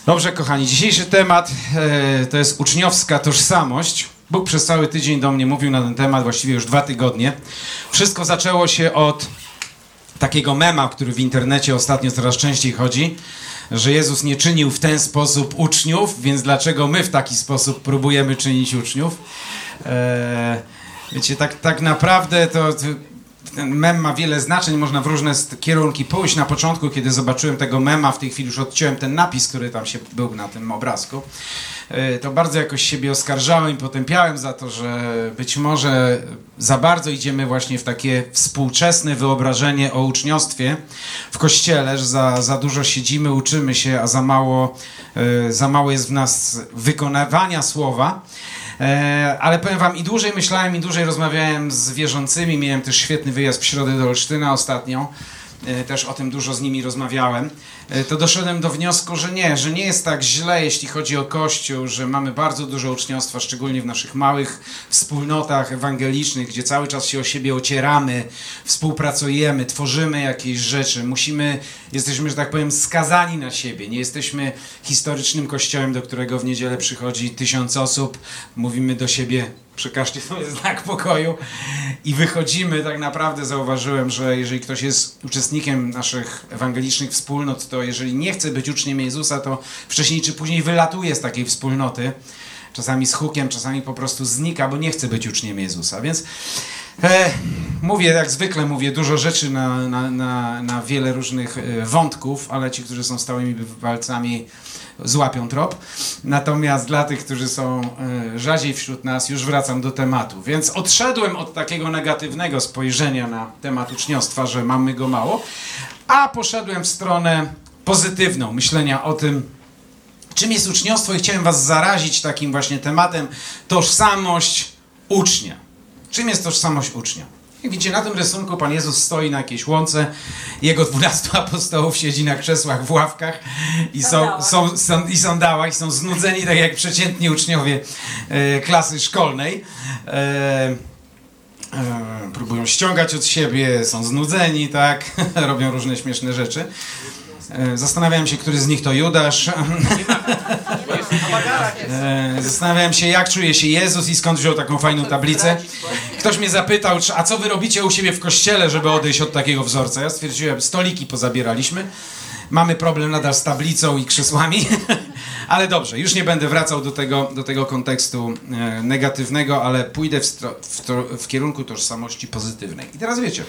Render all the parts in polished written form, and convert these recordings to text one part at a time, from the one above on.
Dobrze, kochani, dzisiejszy temat to jest uczniowska tożsamość. Bóg przez cały tydzień do mnie mówił na ten temat, właściwie już 2 tygodnie. Wszystko zaczęło się od takiego mema, który w internecie ostatnio coraz częściej chodzi, że Jezus nie czynił w ten sposób uczniów, więc dlaczego my w taki sposób próbujemy czynić uczniów? Wiecie, tak naprawdę to ten mem ma wiele znaczeń, można w różne kierunki pójść. Na początku, kiedy zobaczyłem tego mema, w tej chwili już odciąłem ten napis, który tam się był na tym obrazku, to bardzo jakoś siebie oskarżałem i potępiałem za to, że być może za bardzo idziemy właśnie w takie współczesne wyobrażenie o uczniostwie w Kościele, że za dużo siedzimy, uczymy się, a za mało jest w nas wykonywania słowa. Ale powiem wam, i dłużej myślałem, i dłużej rozmawiałem z wierzącymi. Miałem też świetny wyjazd w środę do Olsztyna ostatnio. Też o tym dużo z nimi rozmawiałem. To doszedłem do wniosku, że nie jest tak źle, jeśli chodzi o Kościół, że mamy bardzo dużo uczniostwa, szczególnie w naszych małych wspólnotach ewangelicznych, gdzie cały czas się o siebie ocieramy, współpracujemy, tworzymy jakieś rzeczy. Jesteśmy, że tak powiem, skazani na siebie. Nie jesteśmy historycznym kościołem, do którego w niedzielę przychodzi 1000 osób. Mówimy do siebie: przekażcie sobie znak pokoju i wychodzimy. Tak naprawdę zauważyłem, że jeżeli ktoś jest uczestnikiem naszych ewangelicznych wspólnot, to jeżeli nie chce być uczniem Jezusa, to wcześniej czy później wylatuje z takiej wspólnoty. Czasami z hukiem, czasami po prostu znika, bo nie chce być uczniem Jezusa. Więc mówię, jak zwykle mówię dużo rzeczy na wiele różnych wątków, ale ci, którzy są stałymi bywalcami, złapią trop. Natomiast dla tych, którzy są rzadziej wśród nas, już wracam do tematu. Więc odszedłem od takiego negatywnego spojrzenia na temat uczniostwa, że mamy go mało, a poszedłem w stronę pozytywną, myślenia o tym, czym jest uczniostwo, i chciałem was zarazić takim właśnie tematem: tożsamość ucznia. Czym jest tożsamość ucznia? Jak widzicie, na tym rysunku Pan Jezus stoi na jakiejś łące, jego 12 apostołów siedzi na krzesłach w ławkach i sandałach, i są znudzeni, tak jak przeciętni uczniowie klasy szkolnej. Próbują ściągać od siebie, są znudzeni, tak? Robią różne śmieszne rzeczy. Zastanawiałem się, który z nich to Judasz. Zastanawiałem się, jak czuje się Jezus i skąd wziął taką fajną tablicę. Ktoś mnie zapytał, a co wy robicie u siebie w kościele, żeby odejść od takiego wzorca? Ja stwierdziłem, stoliki pozabieraliśmy. Mamy problem nadal z tablicą i krzesłami. Ale dobrze, już nie będę wracał do tego kontekstu negatywnego, ale pójdę w kierunku tożsamości pozytywnej. I teraz wiecie.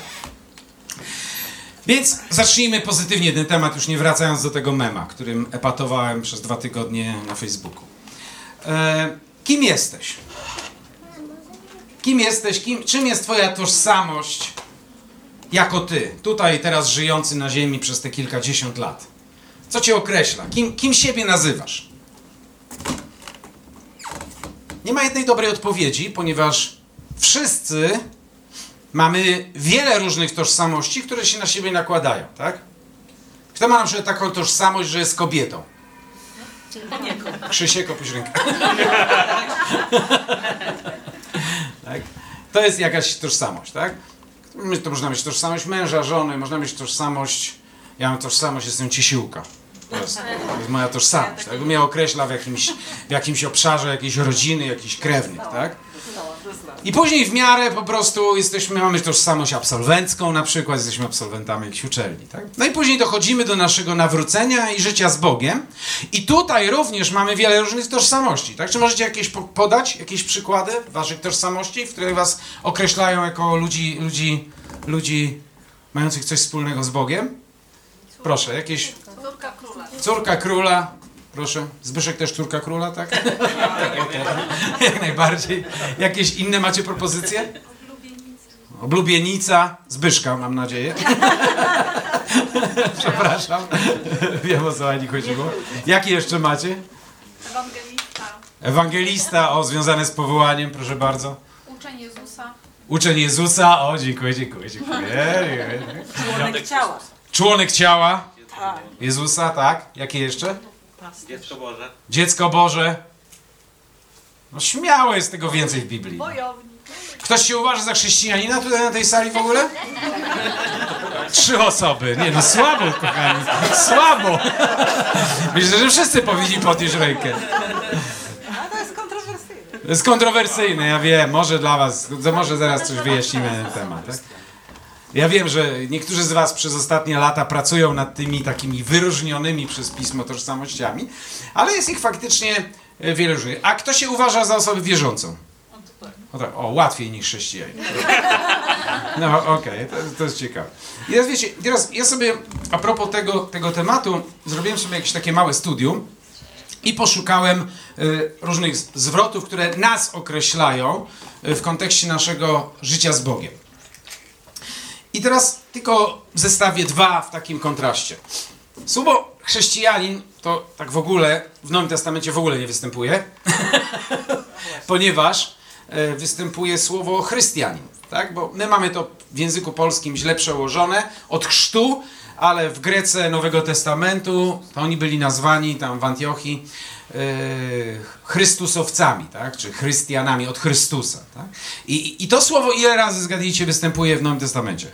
Więc zacznijmy pozytywnie ten temat, już nie wracając do tego mema, którym epatowałem przez 2 tygodnie na Facebooku. Kim jesteś? Kim jesteś? Czym jest twoja tożsamość jako ty, tutaj teraz żyjący na ziemi przez te kilkadziesiąt lat? Co cię określa? Kim siebie nazywasz? Nie ma jednej dobrej odpowiedzi, ponieważ wszyscy mamy wiele różnych tożsamości, które się na siebie nakładają, tak? Kto ma na przykład taką tożsamość, że jest kobietą? Krzysiek, opuść rękę. Tak? To jest jakaś tożsamość, tak? To można mieć tożsamość męża, żony, można mieć tożsamość... Ja mam tożsamość, jestem ciesiłka. To jest moja tożsamość, tak? Mnie określa w jakimś obszarze jakiejś rodziny, jakichś krewnych, tak? I później w miarę po prostu mamy tożsamość absolwencką na przykład, jesteśmy absolwentami jakiejś uczelni, tak? No i później dochodzimy do naszego nawrócenia i życia z Bogiem. I tutaj również mamy wiele różnych tożsamości, tak? Czy możecie podać jakieś przykłady waszych tożsamości, w których was określają jako ludzi mających coś wspólnego z Bogiem? Proszę, jakieś... Córka króla. Córka króla. Proszę. Zbyszek też córka króla, tak? Tak, jak najbardziej. Jakieś inne macie propozycje? Oblubienica. Zbyszka, mam nadzieję. Przepraszam. Wiem, o co ani chodziło. Jakie jeszcze macie? Ewangelista. Ewangelista, związane z powołaniem, proszę bardzo. Uczeń Jezusa. Uczeń Jezusa. Dziękuję. Członek ciała. Członek ciała. Tak. Jezusa, tak. Jakie jeszcze? Dziecko Boże. Dziecko Boże. No śmiało, jest tego więcej w Biblii. Wojownik. Ktoś się uważa za chrześcijanina tutaj na tej sali w ogóle? 3 osoby. Nie no, słabo, kochani. Słabo. Myślę, że wszyscy powinni podnieść rękę. A to jest kontrowersyjne. To jest kontrowersyjne, ja wiem. Może dla was, to może zaraz coś wyjaśnimy na ten temat, tak? Ja wiem, że niektórzy z was przez ostatnie lata pracują nad tymi takimi wyróżnionymi przez Pismo tożsamościami, ale jest ich faktycznie wiele różnych. A kto się uważa za osobę wierzącą? O, łatwiej niż chrześcijanin. No okej, to jest ciekawe. I teraz wiecie, ja sobie a propos tego tematu zrobiłem sobie jakieś takie małe studium i poszukałem różnych zwrotów, które nas określają w kontekście naszego życia z Bogiem. I teraz tylko zestawię 2 w takim kontraście. Słowo chrześcijanin to tak w ogóle w Nowym Testamencie w ogóle nie występuje, ponieważ występuje słowo chrystianin, tak? Bo my mamy to w języku polskim źle przełożone od chrztu, ale w Grece Nowego Testamentu to oni byli nazwani tam w Antiochii Chrystusowcami, tak? Czy chrystianami od Chrystusa. Tak? I to słowo ile razy, zgadnijcie, występuje w Nowym Testamencie?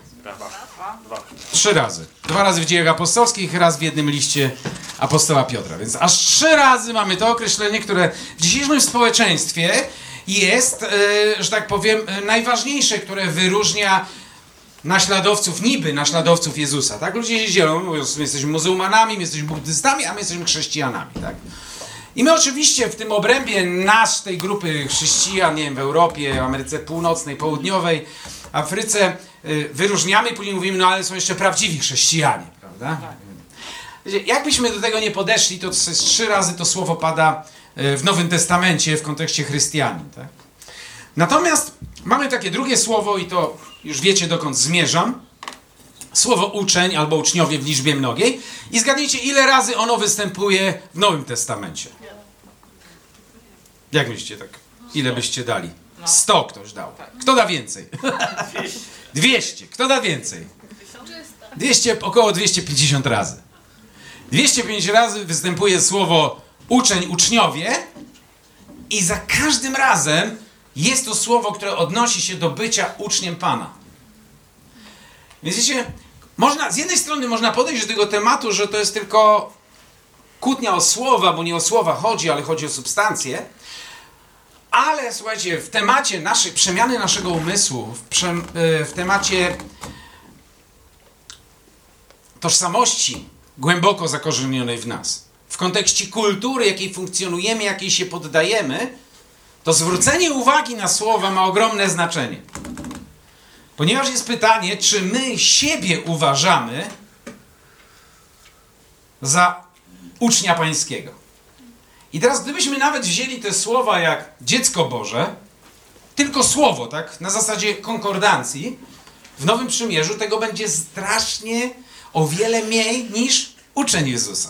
3 razy. 2 razy w Dziejach Apostolskich, raz w jednym liście apostoła Piotra. Więc aż 3 razy mamy to określenie, które w dzisiejszym społeczeństwie jest, że tak powiem, najważniejsze, które wyróżnia naśladowców Jezusa. Tak? Ludzie się dzielą, mówią, my jesteśmy muzułmanami, my jesteśmy buddystami, a my jesteśmy chrześcijanami. Tak? I my oczywiście w tym obrębie tej grupy chrześcijan, nie wiem, w Europie, Ameryce Północnej, Południowej, Afryce wyróżniamy i później mówimy, no ale są jeszcze prawdziwi chrześcijanie, prawda? Wiecie, jakbyśmy do tego nie podeszli, to 3 razy to słowo pada w Nowym Testamencie w kontekście chrystianin. Tak? Natomiast mamy takie drugie słowo i to już wiecie, dokąd zmierzam. Słowo uczeń albo uczniowie w liczbie mnogiej. I zgadnijcie, ile razy ono występuje w Nowym Testamencie. Jak myślicie tak? Ile byście dali? 100 ktoś dał. Kto da więcej? 200. Kto da więcej? 200, około 250 razy. 250 razy występuje słowo uczeń, uczniowie i za każdym razem jest to słowo, które odnosi się do bycia uczniem Pana. Więc wiecie, z jednej strony można podejść do tego tematu, że to jest tylko kłótnia o słowa, bo nie o słowa chodzi, ale chodzi o substancję. Ale słuchajcie, w temacie przemiany naszego umysłu, w temacie tożsamości głęboko zakorzenionej w nas, w kontekście kultury, jakiej funkcjonujemy, jakiej się poddajemy, to zwrócenie uwagi na słowa ma ogromne znaczenie. Ponieważ jest pytanie, czy my siebie uważamy za ucznia pańskiego. I teraz gdybyśmy nawet wzięli te słowa jak dziecko Boże, tylko słowo, tak, na zasadzie konkordancji, w Nowym Przymierzu tego będzie strasznie o wiele mniej niż uczeń Jezusa.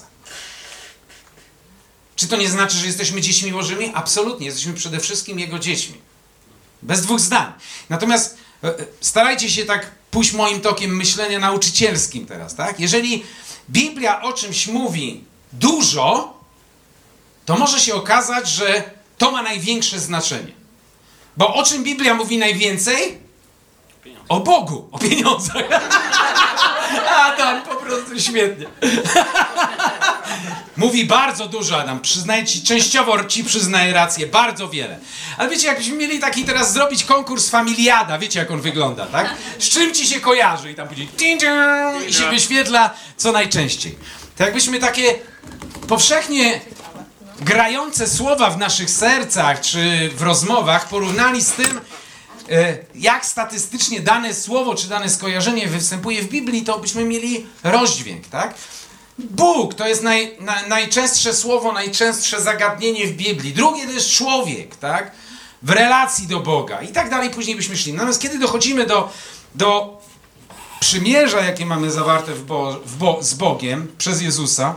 Czy to nie znaczy, że jesteśmy dziećmi Bożymi? Absolutnie, jesteśmy przede wszystkim Jego dziećmi. Bez 2 zdań. Natomiast starajcie się tak pójść moim tokiem myślenia nauczycielskim teraz, tak? Jeżeli Biblia o czymś mówi dużo, to może się okazać, że to ma największe znaczenie. Bo o czym Biblia mówi najwięcej? O Bogu, o pieniądzach. Adam, po prostu świetnie. Mówi bardzo dużo, Adam. Przyznaję ci, częściowo ci przyznaję rację, bardzo wiele. Ale wiecie, jakbyśmy mieli taki teraz zrobić konkurs Familiada, wiecie jak on wygląda, tak? Z czym ci się kojarzy? I tam później i się wyświetla co najczęściej. To jakbyśmy takie powszechnie grające słowa w naszych sercach czy w rozmowach porównali z tym, jak statystycznie dane słowo czy dane skojarzenie występuje w Biblii, to byśmy mieli rozdźwięk, tak? Bóg to jest najczęstsze słowo, najczęstsze zagadnienie w Biblii. Drugie to jest człowiek, tak? W relacji do Boga i tak dalej później byśmy szli. Natomiast kiedy dochodzimy do przymierza, jakie mamy zawarte z Bogiem przez Jezusa,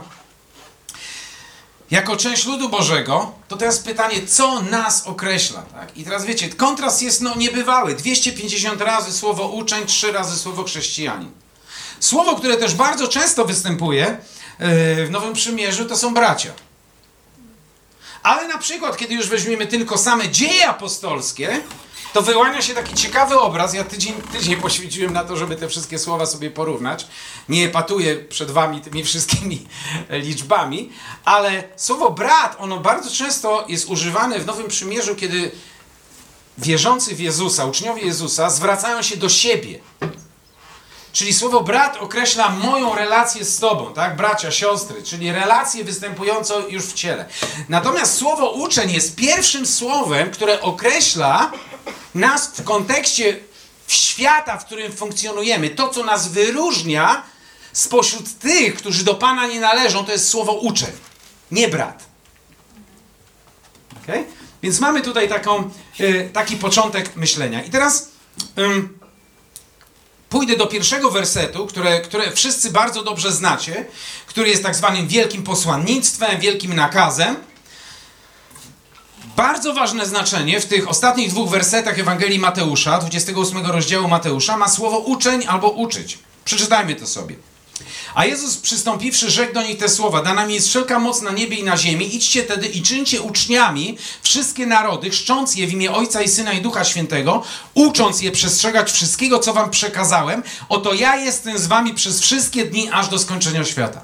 jako część ludu Bożego, to teraz pytanie, co nas określa, tak? I teraz wiecie, kontrast jest niebywały. 250 razy słowo uczeń, 3 razy słowo chrześcijanin. Słowo, które też bardzo często występuje w Nowym Przymierzu, to są bracia. Ale na przykład, kiedy już weźmiemy tylko same dzieje apostolskie, to wyłania się taki ciekawy obraz. Ja tydzień poświęciłem na to, żeby te wszystkie słowa sobie porównać. Nie epatuję przed wami tymi wszystkimi liczbami, ale słowo brat, ono bardzo często jest używane w Nowym Przymierzu, kiedy wierzący w Jezusa, uczniowie Jezusa zwracają się do siebie. Czyli słowo brat określa moją relację z tobą, tak? Bracia, siostry, czyli relację występującą już w ciele. Natomiast słowo uczeń jest pierwszym słowem, które określa nas w kontekście świata, w którym funkcjonujemy. To, co nas wyróżnia spośród tych, którzy do Pana nie należą, to jest słowo uczeń, nie brat. Okay? Więc mamy tutaj taki początek myślenia. I teraz pójdę do pierwszego wersetu, które wszyscy bardzo dobrze znacie, który jest tak zwanym wielkim posłannictwem, wielkim nakazem. Bardzo ważne znaczenie w tych ostatnich 2 wersetach Ewangelii Mateusza, 28 rozdziału Mateusza, ma słowo uczeń albo uczyć. Przeczytajmy to sobie. A Jezus przystąpiwszy, rzekł do nich te słowa: dana mi jest wszelka moc na niebie i na ziemi. Idźcie tedy i czyńcie uczniami wszystkie narody, chrzcząc je w imię Ojca i Syna i Ducha Świętego, ucząc je przestrzegać wszystkiego, co wam przekazałem. Oto ja jestem z wami przez wszystkie dni, aż do skończenia świata.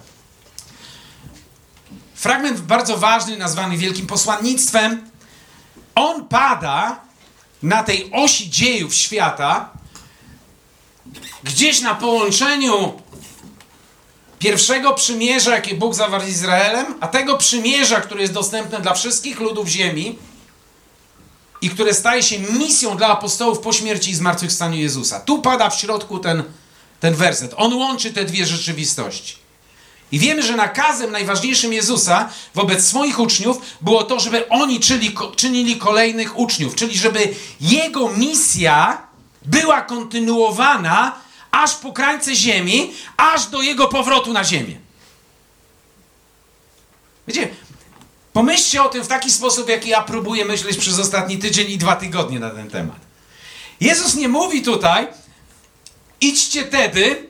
Fragment bardzo ważny, nazwany wielkim posłannictwem. On pada na tej osi dziejów świata, gdzieś na połączeniu pierwszego przymierza, jakie Bóg zawarł z Izraelem, a tego przymierza, które jest dostępne dla wszystkich ludów ziemi i które staje się misją dla apostołów po śmierci i zmartwychwstaniu Jezusa. Tu pada w środku ten werset. On łączy te dwie rzeczywistości. I wiemy, że nakazem najważniejszym Jezusa wobec swoich uczniów było to, żeby oni czynili kolejnych uczniów, czyli żeby Jego misja była kontynuowana aż po krańce ziemi, aż do Jego powrotu na ziemię. Wiecie, pomyślcie o tym w taki sposób, jaki ja próbuję myśleć przez ostatni tydzień i 2 tygodnie na ten temat. Jezus nie mówi tutaj: idźcie tedy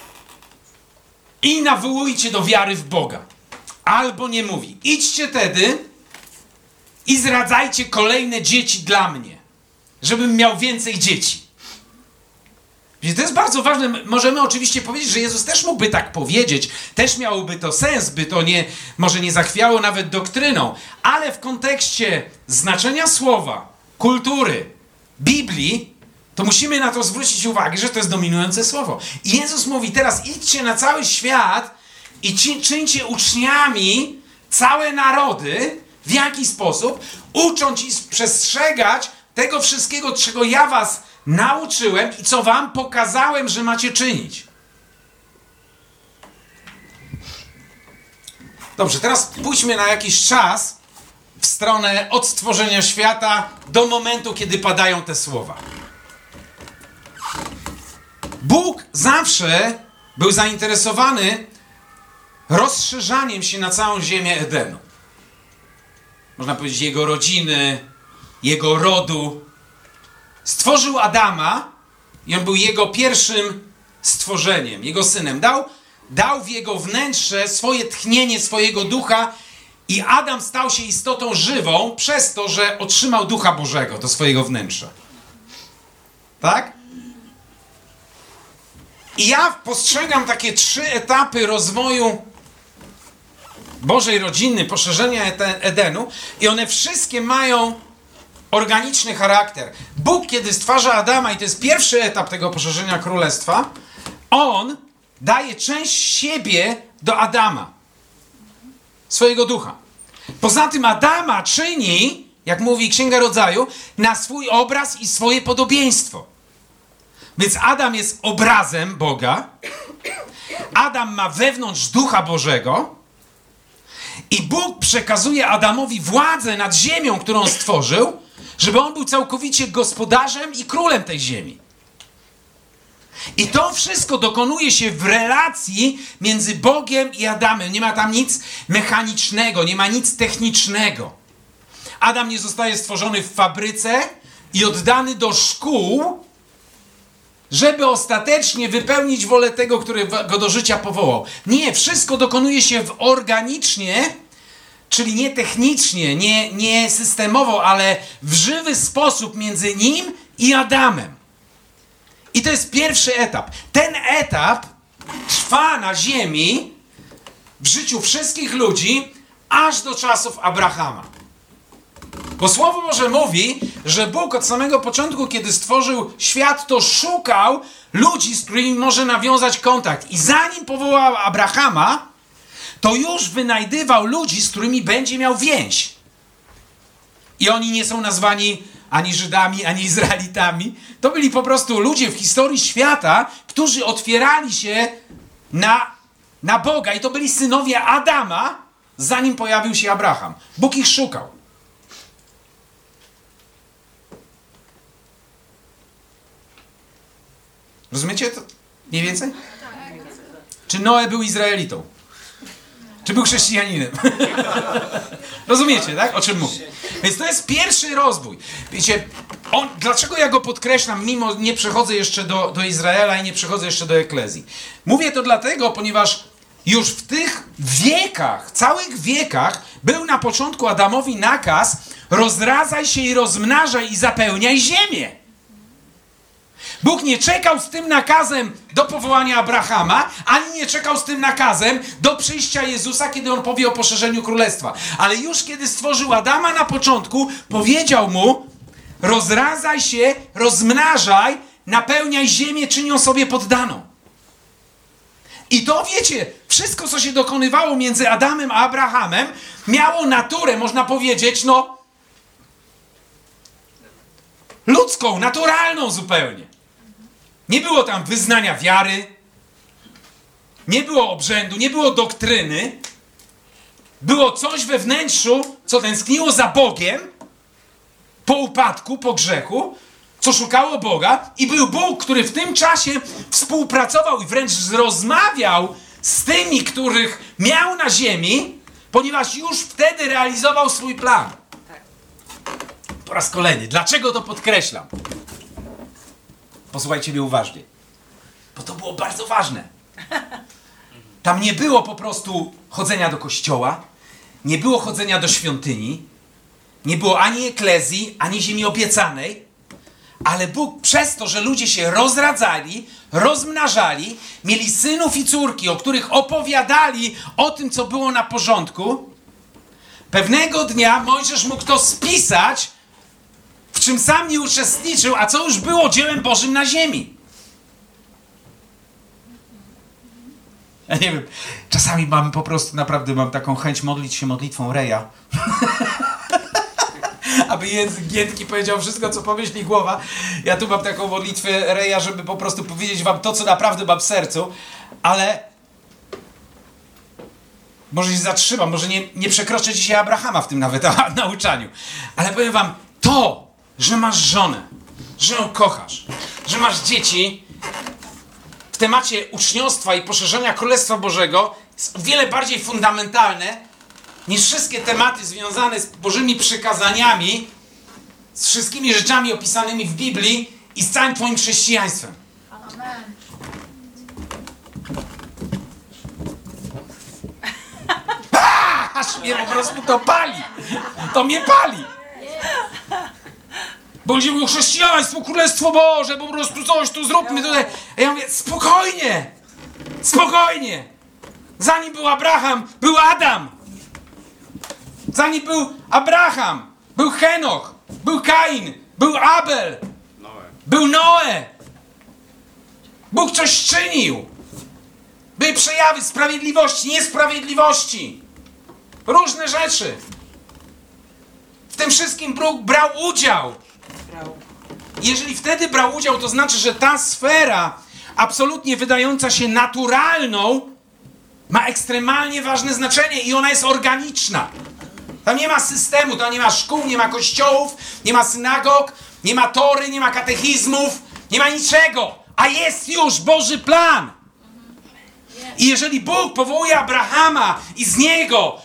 i nawołujcie do wiary w Boga. Albo nie mówi: idźcie tedy i zradzajcie kolejne dzieci dla mnie, żebym miał więcej dzieci. To jest bardzo ważne. Możemy oczywiście powiedzieć, że Jezus też mógłby tak powiedzieć, też miałoby to sens, by to może nie zachwiało nawet doktryną, ale w kontekście znaczenia słowa, kultury, Biblii, to musimy na to zwrócić uwagę, że to jest dominujące słowo. I Jezus mówi: teraz idźcie na cały świat i czyńcie uczniami całe narody. W jaki sposób? Ucząc i przestrzegać tego wszystkiego, czego ja was nauczyłem i co wam pokazałem, że macie czynić. Dobrze, teraz pójdźmy na jakiś czas w stronę od stworzenia świata do momentu, kiedy padają te słowa. Bóg zawsze był zainteresowany rozszerzaniem się na całą ziemię Edenu. Można powiedzieć jego rodziny, jego rodu. Stworzył Adama i on był jego pierwszym stworzeniem, jego synem. Dał w jego wnętrze swoje tchnienie, swojego ducha i Adam stał się istotą żywą przez to, że otrzymał Ducha Bożego do swojego wnętrza. Tak? I ja postrzegam takie 3 etapy rozwoju Bożej rodziny, poszerzenia Edenu i one wszystkie mają organiczny charakter. Bóg, kiedy stwarza Adama, i to jest pierwszy etap tego poszerzenia królestwa, on daje część siebie do Adama, swojego ducha. Poza tym Adama czyni, jak mówi Księga Rodzaju, na swój obraz i swoje podobieństwo. Więc Adam jest obrazem Boga, Adam ma wewnątrz Ducha Bożego i Bóg przekazuje Adamowi władzę nad ziemią, którą stworzył, żeby on był całkowicie gospodarzem i królem tej ziemi. I to wszystko dokonuje się w relacji między Bogiem i Adamem. Nie ma tam nic mechanicznego, nie ma nic technicznego. Adam nie zostaje stworzony w fabryce i oddany do szkół, żeby ostatecznie wypełnić wolę tego, który go do życia powołał. Nie, wszystko dokonuje się organicznie, czyli nie technicznie, nie systemowo, ale w żywy sposób między nim i Adamem. I to jest pierwszy etap. Ten etap trwa na ziemi w życiu wszystkich ludzi aż do czasów Abrahama. Bo Słowo Boże mówi, że Bóg od samego początku, kiedy stworzył świat, to szukał ludzi, z którymi może nawiązać kontakt. I zanim powołał Abrahama, to już wynajdywał ludzi, z którymi będzie miał więź. I oni nie są nazwani ani Żydami, ani Izraelitami. To byli po prostu ludzie w historii świata, którzy otwierali się na Boga. I to byli synowie Adama, zanim pojawił się Abraham. Bóg ich szukał. Rozumiecie to mniej więcej? Czy Noe był Izraelitą? Czy był chrześcijaninem? Rozumiecie, tak? O czym mówię? Więc to jest pierwszy rozwój. Wiecie, dlaczego ja go podkreślam, mimo nie przechodzę jeszcze do Izraela i nie przechodzę jeszcze do Eklezji? Mówię to dlatego, ponieważ już w tych wiekach, całych wiekach, był na początku Adamowi nakaz: rozradzaj się i rozmnażaj i zapełniaj ziemię. Bóg nie czekał z tym nakazem do powołania Abrahama, ani nie czekał z tym nakazem do przyjścia Jezusa, kiedy On powie o poszerzeniu królestwa. Ale już kiedy stworzył Adama na początku, powiedział mu: rozradzaj się, rozmnażaj, napełniaj ziemię, czyń ją sobie poddaną. I to, wiecie, wszystko, co się dokonywało między Adamem a Abrahamem, miało naturę, można powiedzieć, ludzką, naturalną zupełnie. Nie było tam wyznania wiary, nie było obrzędu, nie było doktryny. Było coś we wnętrzu, co tęskniło za Bogiem po upadku, po grzechu, co szukało Boga, i był Bóg, który w tym czasie współpracował i wręcz rozmawiał z tymi, których miał na ziemi, ponieważ już wtedy realizował swój plan. Po raz kolejny. Dlaczego to podkreślam? Posłuchajcie mnie uważnie. Bo to było bardzo ważne. Tam nie było po prostu chodzenia do kościoła, nie było chodzenia do świątyni, nie było ani eklezji, ani ziemi obiecanej, ale Bóg przez to, że ludzie się rozradzali, rozmnażali, mieli synów i córki, o których opowiadali o tym, co było na porządku, pewnego dnia Mojżesz mógł to spisać, w czym sam nie uczestniczył, a co już było dziełem Bożym na ziemi. Ja nie wiem, czasami naprawdę mam taką chęć modlić się modlitwą Reja. Aby język giętki powiedział wszystko, co pomyśli głowa. Ja tu mam taką modlitwę Reja, żeby po prostu powiedzieć wam to, co naprawdę mam w sercu, ale może się zatrzymam, może nie przekroczę dzisiaj Abrahama w tym nawet nauczaniu, ale powiem wam, to, że masz żonę, że ją kochasz, że masz dzieci, w temacie uczniostwa i poszerzenia Królestwa Bożego jest o wiele bardziej fundamentalne niż wszystkie tematy związane z Bożymi przykazaniami, z wszystkimi rzeczami opisanymi w Biblii i z całym twoim chrześcijaństwem. Amen. Aż mnie po prostu to pali. To mnie pali. Bo ludzie mówią: chrześcijaństwo, Królestwo Boże, po prostu coś tu zróbmy tutaj. A ja mówię: spokojnie, spokojnie. Zanim był Abraham, był Adam. Zanim był Abraham, był Henoch, był Kain, był Abel, był Noe. Bóg coś czynił. Były przejawy sprawiedliwości, niesprawiedliwości. Różne rzeczy. W tym wszystkim Bóg brał udział. I jeżeli wtedy brał udział, to znaczy, że ta sfera, absolutnie wydająca się naturalną, ma ekstremalnie ważne znaczenie i ona jest organiczna. Tam nie ma systemu, tam nie ma szkół, nie ma kościołów, nie ma synagog, nie ma tory, nie ma katechizmów, nie ma niczego. A jest już Boży plan. I jeżeli Bóg powołuje Abrahama i z niego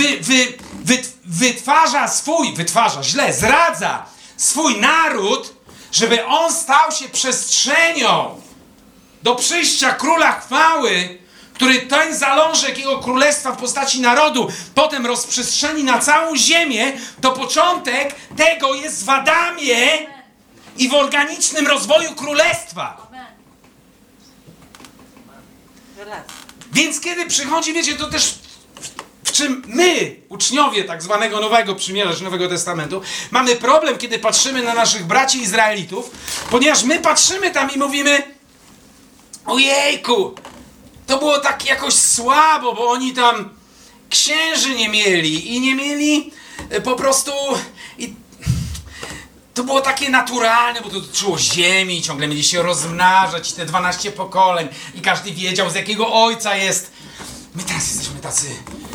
zdradza swój naród, żeby on stał się przestrzenią do przyjścia Króla Chwały, który ten zalążek jego królestwa w postaci narodu potem rozprzestrzeni na całą ziemię, to początek tego jest w Adamie i w organicznym rozwoju królestwa. Amen. Raz. Więc kiedy przychodzi, wiecie, to też w czym my, uczniowie tak zwanego Nowego Przymierza, czy Nowego Testamentu, mamy problem, kiedy patrzymy na naszych braci Izraelitów, ponieważ my patrzymy tam i mówimy: ojejku, to było tak jakoś słabo, bo oni tam księży nie mieli i nie mieli po prostu... To było takie naturalne, bo to dotyczyło ziemi, ciągle mieli się rozmnażać, te 12 pokoleń i każdy wiedział, z jakiego ojca jest. My teraz jesteśmy tacy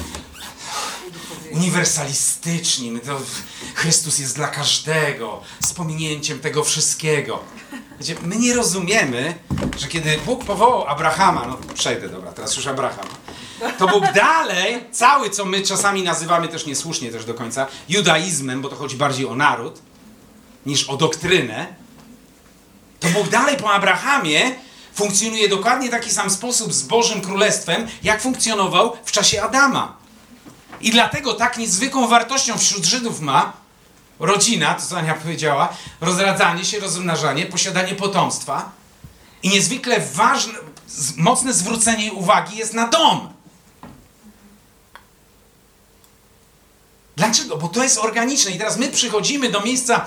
uniwersalistyczni. Chrystus jest dla każdego, z pominięciem tego wszystkiego. Wiecie, my nie rozumiemy, że kiedy Bóg powołał Abrahama, no przejdę, dobra, teraz już Abrahama, to Bóg dalej, cały, co my czasami nazywamy też niesłusznie też do końca, judaizmem, bo to chodzi bardziej o naród, niż o doktrynę, to Bóg dalej po Abrahamie funkcjonuje dokładnie w taki sam sposób z Bożym Królestwem, jak funkcjonował w czasie Adama. I dlatego tak niezwykłą wartością wśród Żydów ma rodzina, to co Ania powiedziała, rozradzanie się, rozmnażanie, posiadanie potomstwa i niezwykle ważne, mocne zwrócenie uwagi jest na dom. Dlaczego? Bo to jest organiczne. I teraz my przychodzimy do miejsca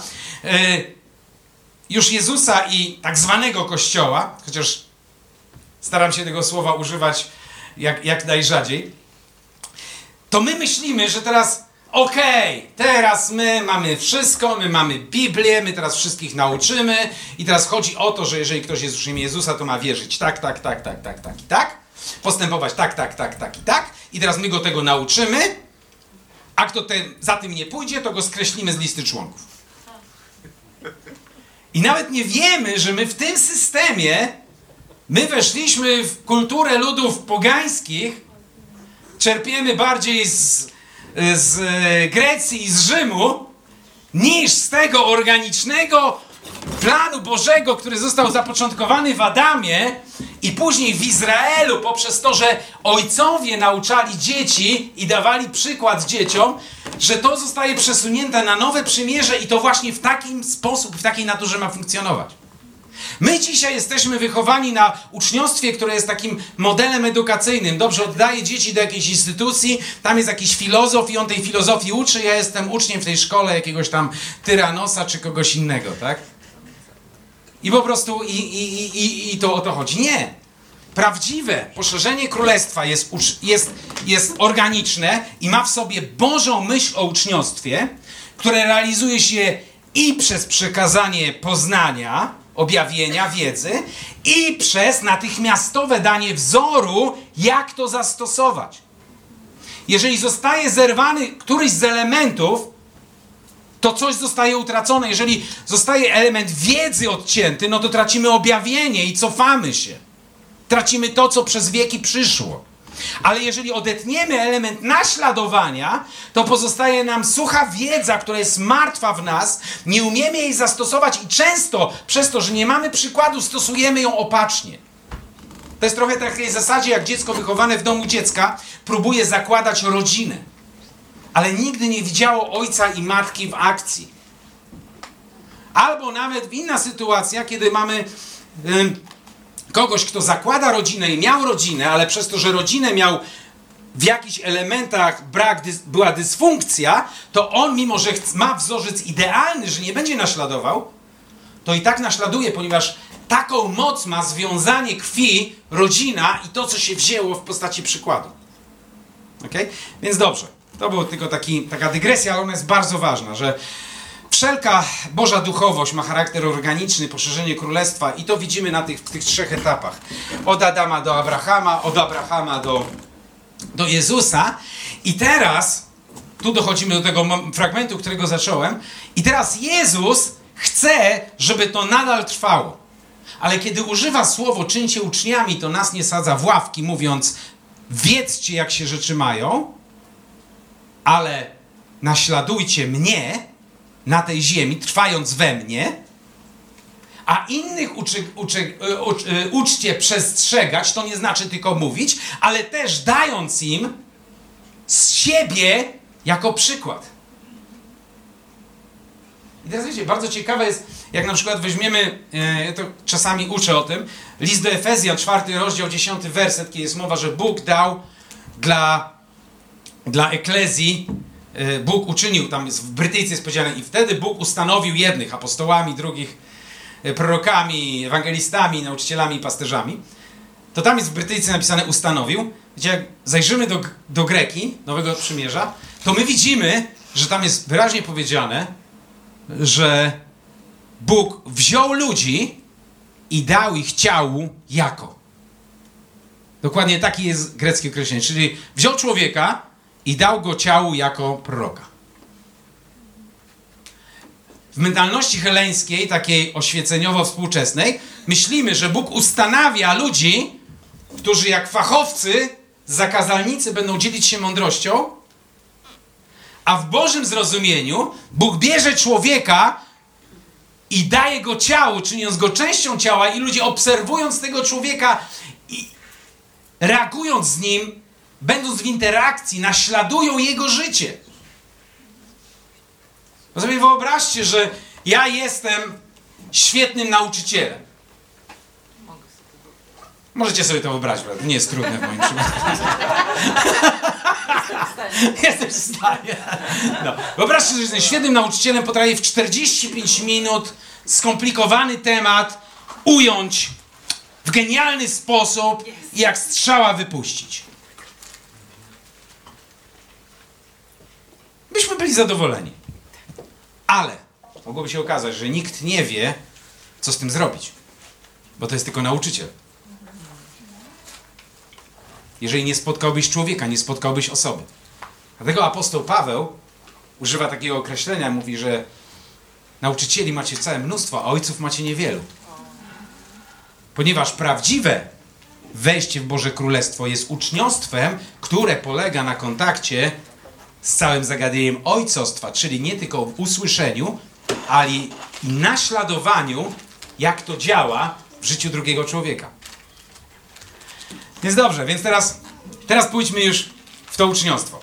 już Jezusa i tak zwanego Kościoła, chociaż staram się tego słowa używać jak najrzadziej, to my myślimy, że teraz teraz my mamy wszystko, my mamy Biblię, my teraz wszystkich nauczymy i teraz chodzi o to, że jeżeli ktoś jest uczniem Jezusa, to ma wierzyć tak i tak, postępować tak i teraz my go tego nauczymy, a kto za tym nie pójdzie, to go skreślimy z listy członków. I nawet nie wiemy, że my w tym systemie, my weszliśmy w kulturę ludów pogańskich, czerpiemy bardziej z Grecji i z Rzymu, niż z tego organicznego planu Bożego, który został zapoczątkowany w Adamie i później w Izraelu poprzez to, że ojcowie nauczali dzieci i dawali przykład dzieciom, że to zostaje przesunięte na nowe przymierze i to właśnie w taki sposób, w takiej naturze ma funkcjonować. My dzisiaj jesteśmy wychowani na uczniostwie, które jest takim modelem edukacyjnym. Dobrze, oddaję dzieci do jakiejś instytucji, tam jest jakiś filozof i on tej filozofii uczy, ja jestem uczniem w tej szkole jakiegoś tam Tyranosa czy kogoś innego, tak? I po prostu i to o to chodzi. Nie. Prawdziwe poszerzenie królestwa jest organiczne i ma w sobie Bożą myśl o uczniostwie, które realizuje się i przez przekazanie poznania, objawienia, wiedzy i przez natychmiastowe danie wzoru, jak to zastosować. Jeżeli zostaje zerwany któryś z elementów, to coś zostaje utracone. Jeżeli zostaje element wiedzy odcięty, no to tracimy objawienie i cofamy się. Tracimy to, co przez wieki przyszło. Ale jeżeli odetniemy element naśladowania, to pozostaje nam sucha wiedza, która jest martwa w nas, nie umiemy jej zastosować i często przez to, że nie mamy przykładu, stosujemy ją opacznie. To jest trochę takiej zasadzie, jak dziecko wychowane w domu dziecka próbuje zakładać rodzinę, ale nigdy nie widziało ojca i matki w akcji. Albo nawet inna sytuacja, kiedy mamy kogoś, kto zakłada rodzinę i miał rodzinę, ale przez to, że rodzinę miał w jakichś elementach była dysfunkcja, to on, mimo że ma wzorzec idealny, że nie będzie naśladował, to i tak naśladuje, ponieważ taką moc ma związanie krwi, rodzina i to, co się wzięło w postaci przykładu. Okay? Więc dobrze, to była tylko taka dygresja, ale ona jest bardzo ważna, że wszelka Boża duchowość ma charakter organiczny, poszerzenie królestwa i to widzimy w tych trzech etapach. Od Adama do Abrahama, od Abrahama do Jezusa. I teraz, tu dochodzimy do tego fragmentu, którego zacząłem, i teraz Jezus chce, żeby to nadal trwało. Ale kiedy używa słowo czyńcie uczniami, to nas nie sadza w ławki, mówiąc wiedzcie, jak się rzeczy mają, ale naśladujcie mnie na tej ziemi, trwając we mnie, a innych uczcie przestrzegać, to nie znaczy tylko mówić, ale też dając im z siebie jako przykład. I teraz wiecie, bardzo ciekawe jest, jak na przykład weźmiemy, ja to czasami uczę o tym, list do Efezjan, 4 rozdział, 10 werset, kiedy jest mowa, że Bóg dał dla eklezji, Bóg uczynił, tam jest, w Brytyjce jest powiedziane, i wtedy Bóg ustanowił jednych apostołami, drugich prorokami, ewangelistami, nauczycielami i pasterzami. To tam jest w Brytyjce napisane ustanowił. Gdzie jak zajrzymy do Greki, Nowego Przymierza, to my widzimy, że tam jest wyraźnie powiedziane, że Bóg wziął ludzi i dał ich ciału jako. Dokładnie taki jest greckie określenie. Czyli wziął człowieka i dał go ciału jako proroka. W mentalności heleńskiej, takiej oświeceniowo-współczesnej, myślimy, że Bóg ustanawia ludzi, którzy jak fachowcy, zakazalnicy będą dzielić się mądrością, a w Bożym zrozumieniu Bóg bierze człowieka i daje go ciału, czyniąc go częścią ciała, i ludzie obserwując tego człowieka i reagując z nim, będąc w interakcji, naśladują jego życie. Bo sobie wyobraźcie, że ja jestem świetnym nauczycielem. Możecie sobie to wyobrazić, prawda? Nie jest trudne w moim przypadku. Jestem w stanie. No. Wyobraźcie, że jestem świetnym nauczycielem, potrafię w 45 minut skomplikowany temat ująć w genialny sposób i jak strzała wypuścić. Byśmy byli zadowoleni. Ale mogłoby się okazać, że nikt nie wie, co z tym zrobić. Bo to jest tylko nauczyciel. Jeżeli nie spotkałbyś człowieka, nie spotkałbyś osoby. Dlatego apostoł Paweł używa takiego określenia, mówi, że nauczycieli macie całe mnóstwo, a ojców macie niewielu. Ponieważ prawdziwe wejście w Boże Królestwo jest uczniostwem, które polega na kontakcie z całym zagadnieniem ojcostwa, czyli nie tylko w usłyszeniu, ale i naśladowaniu, jak to działa w życiu drugiego człowieka. Jest dobrze, więc teraz pójdźmy już w to uczniostwo.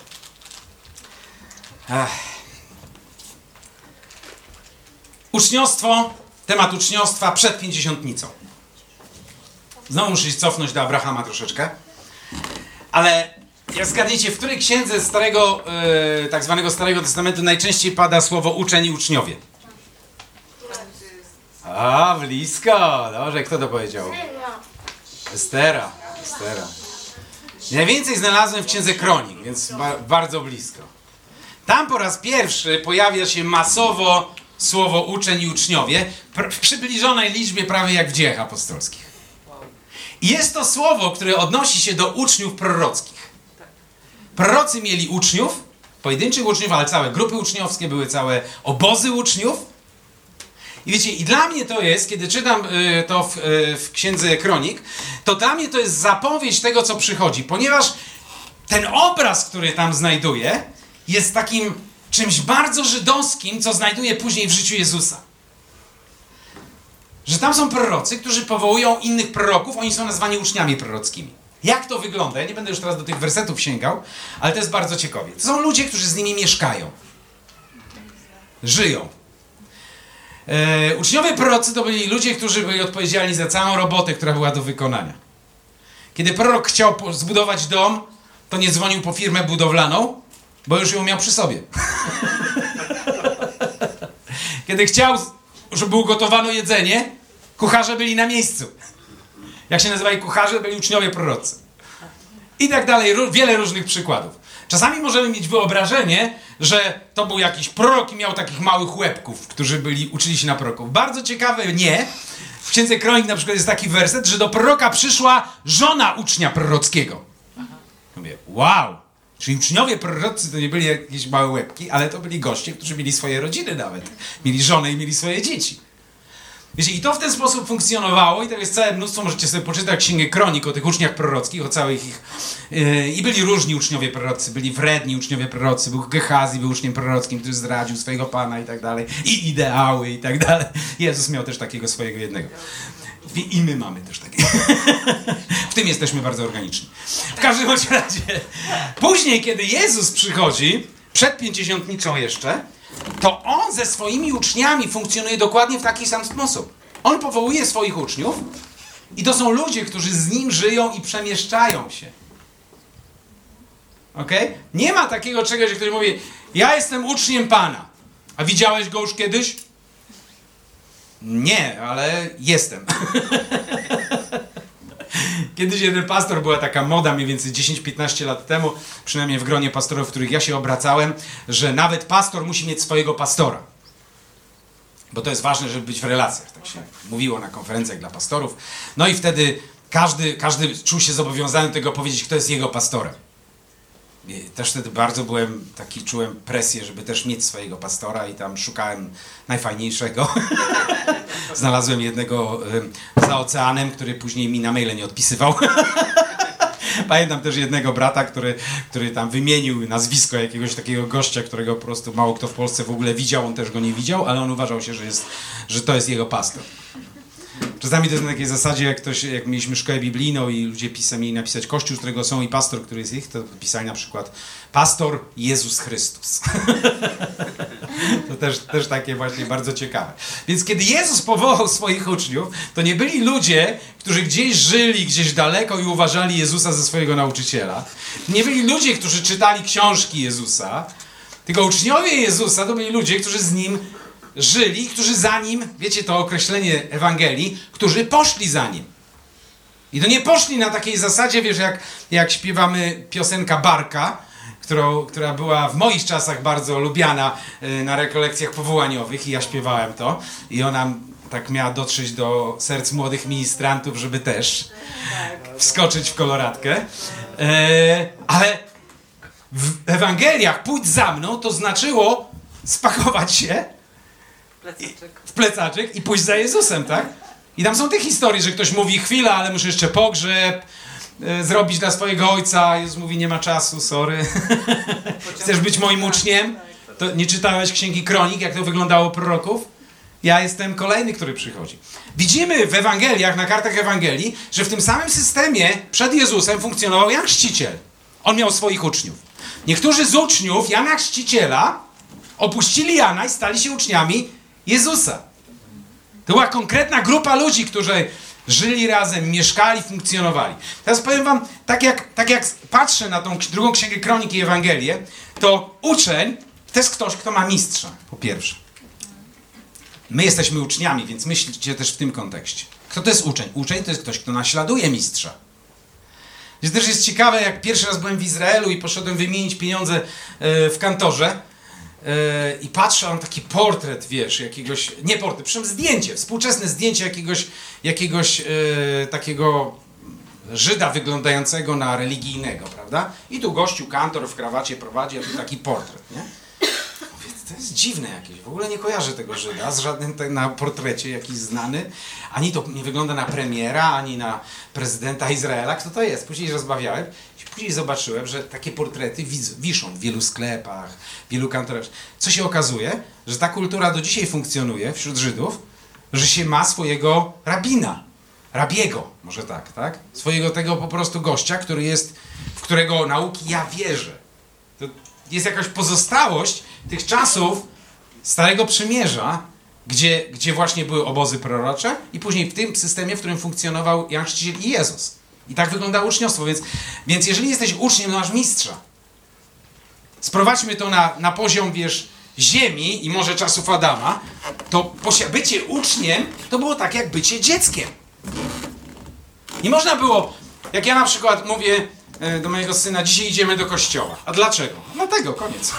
Uczniostwo, temat uczniostwa przed pięćdziesiątnicą. Znowu muszę się cofnąć do Abrahama troszeczkę. Ale jak zgadniecie, w której księdze starego, tak zwanego Starego Testamentu najczęściej pada słowo uczeń i uczniowie? A, blisko. Dobrze, kto to powiedział? Estera. Najwięcej znalazłem w księdze Kronik, więc bardzo blisko. Tam po raz pierwszy pojawia się masowo słowo uczeń i uczniowie w przybliżonej liczbie prawie jak w Dziejach Apostolskich. I jest to słowo, które odnosi się do uczniów prorockich. Prorocy mieli uczniów, pojedynczych uczniów, ale całe grupy uczniowskie, były całe obozy uczniów. I wiecie, i dla mnie to jest, kiedy czytam to w księdze Kronik, to dla mnie to jest zapowiedź tego, co przychodzi. Ponieważ ten obraz, który tam znajduję, jest takim czymś bardzo żydowskim, co znajduje później w życiu Jezusa. Że tam są prorocy, którzy powołują innych proroków, oni są nazwani uczniami prorockimi. Jak to wygląda? Ja nie będę już teraz do tych wersetów sięgał, ale to jest bardzo ciekawe. To są ludzie, którzy z nimi mieszkają. Żyją. Uczniowie prorocy to byli ludzie, którzy byli odpowiedzialni za całą robotę, która była do wykonania. Kiedy prorok chciał zbudować dom, to nie dzwonił po firmę budowlaną, bo już ją miał przy sobie. Kiedy chciał, żeby ugotowano jedzenie, kucharze byli na miejscu. Jak się nazywali kucharze, byli uczniowie prorocy. I tak dalej, wiele różnych przykładów. Czasami możemy mieć wyobrażenie, że to był jakiś prorok i miał takich małych łebków, którzy uczyli się na proroków. Bardzo ciekawe, nie. W księdze Kronik na przykład jest taki werset, że do proroka przyszła żona ucznia prorockiego. Mówię, wow! Czyli uczniowie prorocy to nie byli jakieś małe łebki, ale to byli goście, którzy mieli swoje rodziny nawet. Mieli żonę i mieli swoje dzieci. Wiecie, i to w ten sposób funkcjonowało i to jest całe mnóstwo, możecie sobie poczytać księgę Kronik o tych uczniach prorockich, o całych ich... I byli różni uczniowie prorocy, byli wredni uczniowie prorocy, był Gehazi, był uczniem prorockim, który zdradził swojego Pana i tak dalej, i ideały i tak dalej. Jezus miał też takiego swojego jednego. I my mamy też takie. W tym jesteśmy bardzo organiczni. W każdym razie, później, kiedy Jezus przychodzi, przed pięćdziesiątnicą jeszcze, to on ze swoimi uczniami funkcjonuje dokładnie w taki sam sposób. On powołuje swoich uczniów i to są ludzie, którzy z nim żyją i przemieszczają się. Okej? Nie ma takiego czegoś, że ktoś mówi, ja jestem uczniem Pana. A widziałeś go już kiedyś? Nie, ale jestem. Kiedyś jeden pastor, była taka moda mniej więcej 10-15 lat temu, przynajmniej w gronie pastorów, w których ja się obracałem, że nawet pastor musi mieć swojego pastora. Bo to jest ważne, żeby być w relacjach. Tak się mówiło na konferencjach dla pastorów. No i wtedy każdy czuł się zobowiązany do tego powiedzieć, kto jest jego pastorem. I też wtedy bardzo czułem presję, żeby też mieć swojego pastora i tam szukałem najfajniejszego. Znalazłem jednego za oceanem, który później mi na maile nie odpisywał. Pamiętam też jednego brata, który tam wymienił nazwisko jakiegoś takiego gościa, którego po prostu mało kto w Polsce w ogóle widział, on też go nie widział, ale on uważał się, że to jest jego pastor. Czasami to jest na takiej zasadzie, jak mieliśmy szkołę biblijną i ludzie mieli napisać kościół, z którego są i pastor, który jest ich, to pisali na przykład pastor Jezus Chrystus. To też takie właśnie bardzo ciekawe. Więc kiedy Jezus powołał swoich uczniów, to nie byli ludzie, którzy gdzieś żyli, gdzieś daleko i uważali Jezusa za swojego nauczyciela. Nie byli ludzie, którzy czytali książki Jezusa, tylko uczniowie Jezusa to byli ludzie, którzy z Nim żyli, którzy za Nim, wiecie to określenie Ewangelii, którzy poszli za Nim. I to nie poszli na takiej zasadzie, wiesz, jak śpiewamy piosenka Barka, która była w moich czasach bardzo lubiana na rekolekcjach powołaniowych i ja śpiewałem to. I ona tak miała dotrzeć do serc młodych ministrantów, żeby też wskoczyć w koloratkę. Ale w Ewangeliach pójdź za mną to znaczyło spakować się w plecaczek i pójść za Jezusem, tak? I tam są te historie, że ktoś mówi chwila, ale muszę jeszcze pogrzeb zrobić dla swojego ojca. Jezus mówi, nie ma czasu, sorry. Chcesz być moim uczniem? To nie czytałeś Księgi Kronik, jak to wyglądało u proroków? Ja jestem kolejny, który przychodzi. Widzimy w Ewangeliach, na kartach Ewangelii, że w tym samym systemie przed Jezusem funkcjonował Jan Chrzciciel. On miał swoich uczniów. Niektórzy z uczniów Jana Chrzciciela opuścili Jana i stali się uczniami Jezusa. To była konkretna grupa ludzi, którzy żyli razem, mieszkali, funkcjonowali. Teraz powiem wam, tak jak patrzę na tą drugą Księgę Kronik i Ewangelię, to uczeń to jest ktoś, kto ma mistrza, po pierwsze. My jesteśmy uczniami, więc myślcie też w tym kontekście. Kto to jest uczeń? Uczeń to jest ktoś, kto naśladuje mistrza. Więc też jest ciekawe, jak pierwszy raz byłem w Izraelu i poszedłem wymienić pieniądze w kantorze, i patrzę, mam taki portret, wiesz, jakiegoś, nie portret, przynajmniej zdjęcie, współczesne zdjęcie jakiegoś takiego Żyda wyglądającego na religijnego, prawda? I tu gościu, kantor w krawacie prowadzi, a tu taki portret, nie? Mówię, to jest dziwne jakieś, w ogóle nie kojarzę tego Żyda z żadnym na portrecie jakiś znany, ani to nie wygląda na premiera, ani na prezydenta Izraela, kto to jest? Później rozmawiałem. Później zobaczyłem, że takie portrety wiszą w wielu sklepach, w wielu kantorach. Co się okazuje? Że ta kultura do dzisiaj funkcjonuje wśród Żydów, że się ma swojego rabina, rabiego, może tak? Swojego tego po prostu gościa, w którego nauki ja wierzę. To jest jakaś pozostałość tych czasów Starego Przymierza, gdzie właśnie były obozy prorocze i później w tym systemie, w którym funkcjonował Jan Chrzciciel i Jezus. I tak wygląda uczniostwo, więc jeżeli jesteś uczniem, to masz mistrza. Sprowadźmy to na poziom, wiesz, ziemi i może czasów Adama, to bycie uczniem to było tak jak bycie dzieckiem. Nie można było, jak ja na przykład mówię do mojego syna, dzisiaj idziemy do kościoła. A dlaczego? Dlatego, koniec.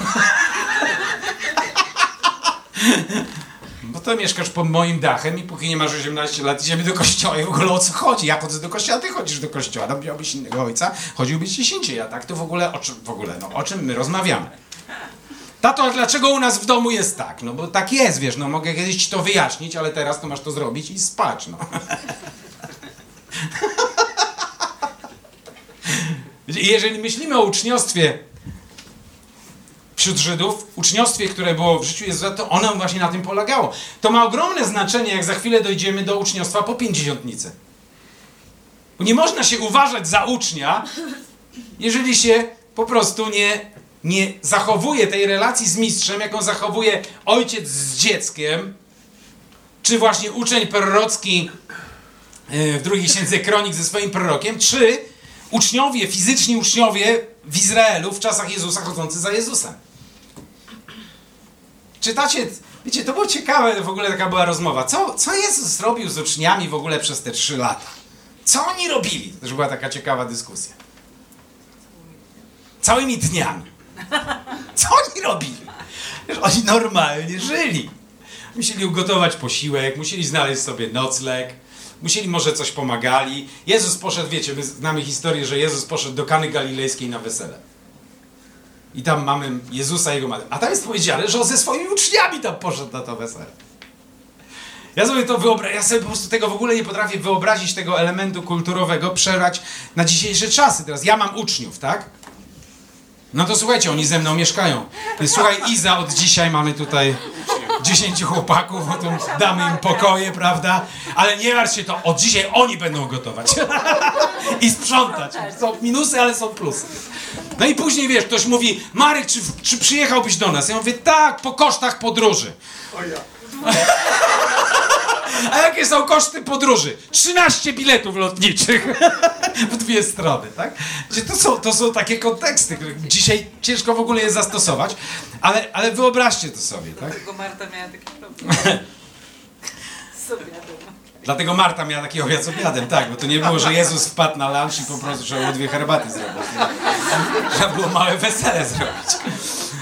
Bo to mieszkasz pod moim dachem i póki nie masz 18 lat, idziemy do kościoła i w ogóle o co chodzi? Ja chodzę do kościoła, ty chodzisz do kościoła. Tam miałbyś innego ojca, chodziłbyś gdzieś indziej, a tak to w ogóle o czym my rozmawiamy? Tato, a dlaczego u nas w domu jest tak? No bo tak jest, wiesz, no mogę kiedyś ci to wyjaśnić, ale teraz to masz to zrobić i spać, no. I jeżeli myślimy o uczniostwie wśród Żydów, uczniostwie, które było w życiu Jezusa, to ono właśnie na tym polegało. To ma ogromne znaczenie, jak za chwilę dojdziemy do uczniostwa po pięćdziesiątnicy. Bo nie można się uważać za ucznia, jeżeli się po prostu nie zachowuje tej relacji z mistrzem, jaką zachowuje ojciec z dzieckiem, czy właśnie uczeń prorocki w drugiej księdze Kronik ze swoim prorokiem, czy uczniowie, fizyczni uczniowie w Izraelu w czasach Jezusa chodzący za Jezusem. Czytacie, wiecie, to było ciekawe, w ogóle taka była rozmowa. Co Jezus robił z uczniami w ogóle przez te 3 lata? Co oni robili? To też była taka ciekawa dyskusja. Całymi dniami. Co oni robili? Wiesz, oni normalnie żyli. Musieli ugotować posiłek, musieli znaleźć sobie nocleg, musieli może coś pomagali. Jezus poszedł, wiecie, my znamy historię, że Jezus poszedł do Kany Galilejskiej na wesele. I tam mamy Jezusa i jego matkę. A tam jest powiedziane, że on ze swoimi uczniami tam poszedł na to wesele. Ja sobie to wyobrażam, ja sobie po prostu tego w ogóle nie potrafię wyobrazić, tego elementu kulturowego, przerać na dzisiejsze czasy. Teraz ja mam uczniów, tak? No to słuchajcie, oni ze mną mieszkają. Słuchaj, Iza, od dzisiaj mamy tutaj 10 chłopaków, no to damy im pokoje, prawda? Ale nie martw się, to od dzisiaj oni będą gotować. I sprzątać. Są minusy, ale są plusy. No i później, wiesz, ktoś mówi, Marek, czy przyjechałbyś do nas? Ja mówię, tak, po kosztach podróży. A jakie są koszty podróży? 13 biletów lotniczych w 2 strony, tak? To są takie konteksty, które dzisiaj ciężko w ogóle je zastosować, ale wyobraźcie to sobie, tak? Dlatego Marta miała taki problem. Z obiadem. Dlatego Marta miała taki obiad z obiadem, tak, bo to nie było, że Jezus wpadł na lunch i po prostu trzeba było 2 herbaty zrobić. Trzeba było małe wesele zrobić.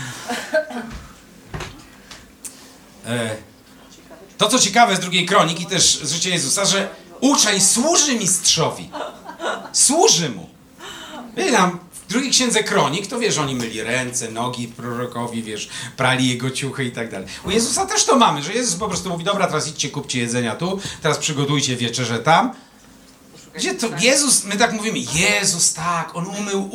To, co ciekawe z drugiej kroniki, też z życia Jezusa, że uczeń służy mistrzowi. Służy mu. Wiecie, tam w drugiej księdze Kronik, to wiesz, oni myli ręce, nogi prorokowi, wiesz, prali jego ciuchy i tak dalej. U Jezusa też to mamy, że Jezus po prostu mówi, dobra, teraz idźcie, kupcie jedzenia tu, teraz przygotujcie wieczerzę tam. Gdzie to Jezus, my tak mówimy, Jezus, tak, on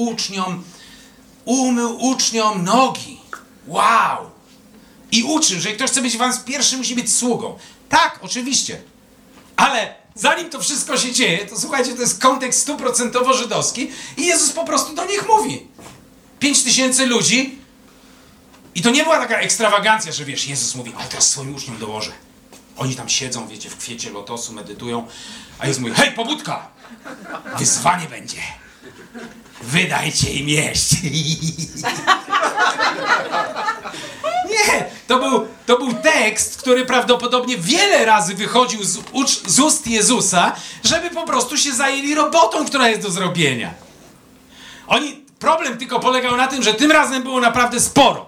umył uczniom nogi. Wow! I uczył, że jak ktoś chce być wam pierwszy, musi być sługą. Tak, oczywiście. Ale zanim to wszystko się dzieje, to słuchajcie, to jest kontekst 100% żydowski i Jezus po prostu do nich mówi. 5000 ludzi i to nie była taka ekstrawagancja, że wiesz, Jezus mówi, ale teraz swoim uczniom dołożę. Oni tam siedzą, wiecie, w kwiecie lotosu, medytują, a Jezus mówi, hej, pobudka! Wyzwanie będzie. Wydajcie im jeść. Nie, to był tekst, który prawdopodobnie wiele razy wychodził z ust Jezusa, żeby po prostu się zajęli robotą, która jest do zrobienia. Problem tylko polegał na tym, że tym razem było naprawdę sporo.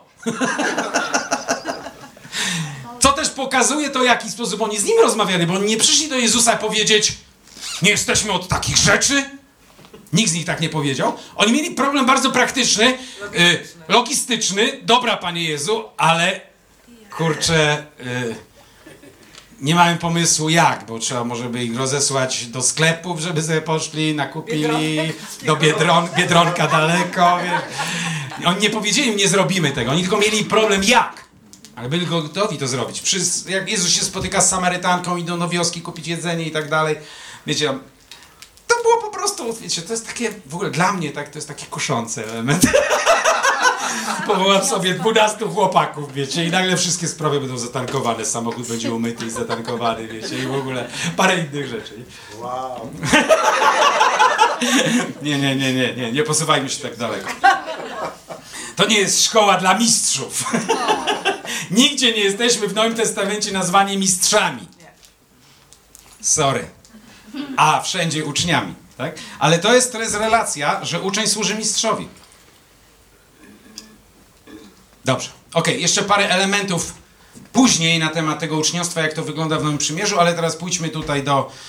Co też pokazuje to, w jaki sposób oni z nim rozmawiali, bo oni nie przyszli do Jezusa powiedzieć, nie jesteśmy od takich rzeczy. Nikt z nich tak nie powiedział. Oni mieli problem bardzo praktyczny, logistyczny. Dobra, Panie Jezu, ale kurczę, nie mamy pomysłu jak, bo trzeba może by ich rozesłać do sklepów, żeby sobie poszli, nakupili, do Biedronka daleko, wiesz. Oni nie powiedzieli, nie zrobimy tego. Oni tylko mieli problem jak. Ale byli gotowi to zrobić. Jak Jezus się spotyka z Samarytanką, idą do wioski kupić jedzenie i tak dalej. Wiecie, to było po prostu, wiecie, to jest takie, w ogóle dla mnie tak, to jest taki kuszący element. Powołam sobie 12 chłopaków, wiecie, i nagle wszystkie sprawy będą zatankowane, samochód będzie umyty i zatankowany, wiecie, i w ogóle parę innych rzeczy. Wow. Nie posuwajmy się tak daleko. To nie jest szkoła dla mistrzów. Nigdzie nie jesteśmy w Nowym Testamencie nazwani mistrzami. Sorry. A wszędzie uczniami, tak? Ale to jest relacja, że uczeń służy mistrzowi. Dobrze. Okej, jeszcze parę elementów później na temat tego uczniostwa, jak to wygląda w Nowym Przymierzu, ale teraz pójdźmy tutaj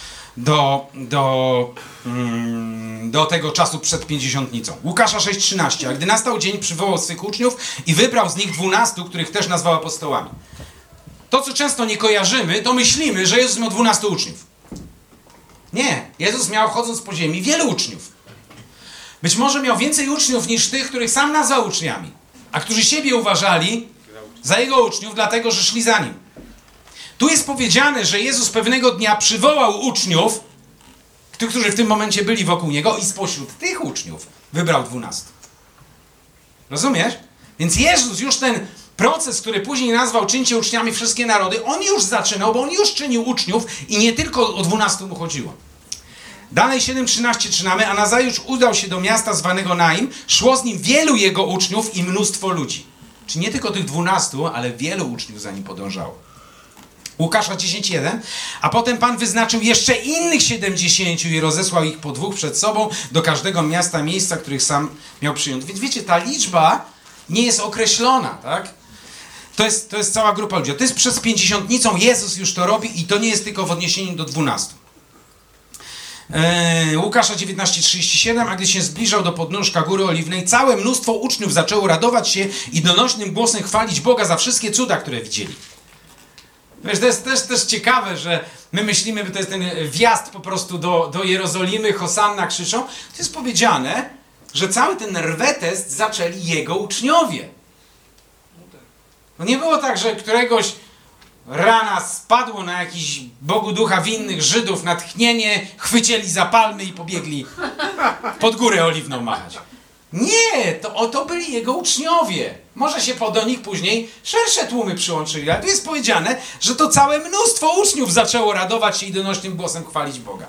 do tego czasu przed Pięćdziesiątnicą. Łukasza 6,13. A gdy nastał dzień, przywołał swych uczniów i wybrał z nich 12, których też nazwał apostołami. To, co często nie kojarzymy, to myślimy, że Jezus miał 12 uczniów. Nie. Jezus miał, chodząc po ziemi, wielu uczniów. Być może miał więcej uczniów niż tych, których sam nazwał uczniami, a którzy siebie uważali za jego uczniów, dlatego, że szli za nim. Tu jest powiedziane, że Jezus pewnego dnia przywołał uczniów, tych, którzy w tym momencie byli wokół niego, i spośród tych uczniów wybrał 12. Rozumiesz? Więc Jezus już ten proces, który później nazwał czyńcie uczniami wszystkie narody, on już zaczynał, bo on już czynił uczniów i nie tylko o 12 mu chodziło. Dalej 7:13 czytamy, a nazajutrz udał się do miasta zwanego Naim, szło z nim wielu jego uczniów i mnóstwo ludzi. Czyli nie tylko tych 12, ale wielu uczniów za nim podążało. Łukasza 10:1, a potem Pan wyznaczył jeszcze innych 70 i rozesłał ich po 2 przed sobą do każdego miasta, miejsca, których sam miał przyjąć. Więc wiecie, ta liczba nie jest określona, tak? To jest cała grupa ludzi. To jest przez pięćdziesiątnicą Jezus już to robi i to nie jest tylko w odniesieniu do 12. Łukasza 19:37, a gdy się zbliżał do podnóżka Góry Oliwnej, całe mnóstwo uczniów zaczęło radować się i donośnym głosem chwalić Boga za wszystkie cuda, które widzieli. Wiesz, to jest też ciekawe, że my myślimy, że to jest ten wjazd po prostu do Jerozolimy, Hosanna krzyczą. To jest powiedziane, że cały ten rwetest zaczęli jego uczniowie. No nie było tak, że któregoś rana spadło na jakiś Bogu ducha winnych Żydów natchnienie, chwycieli za palmy i pobiegli pod Górę Oliwną machać. Nie, to byli jego uczniowie. Może się do nich później szersze tłumy przyłączyli, ale tu jest powiedziane, że to całe mnóstwo uczniów zaczęło radować się i donośnym głosem chwalić Boga.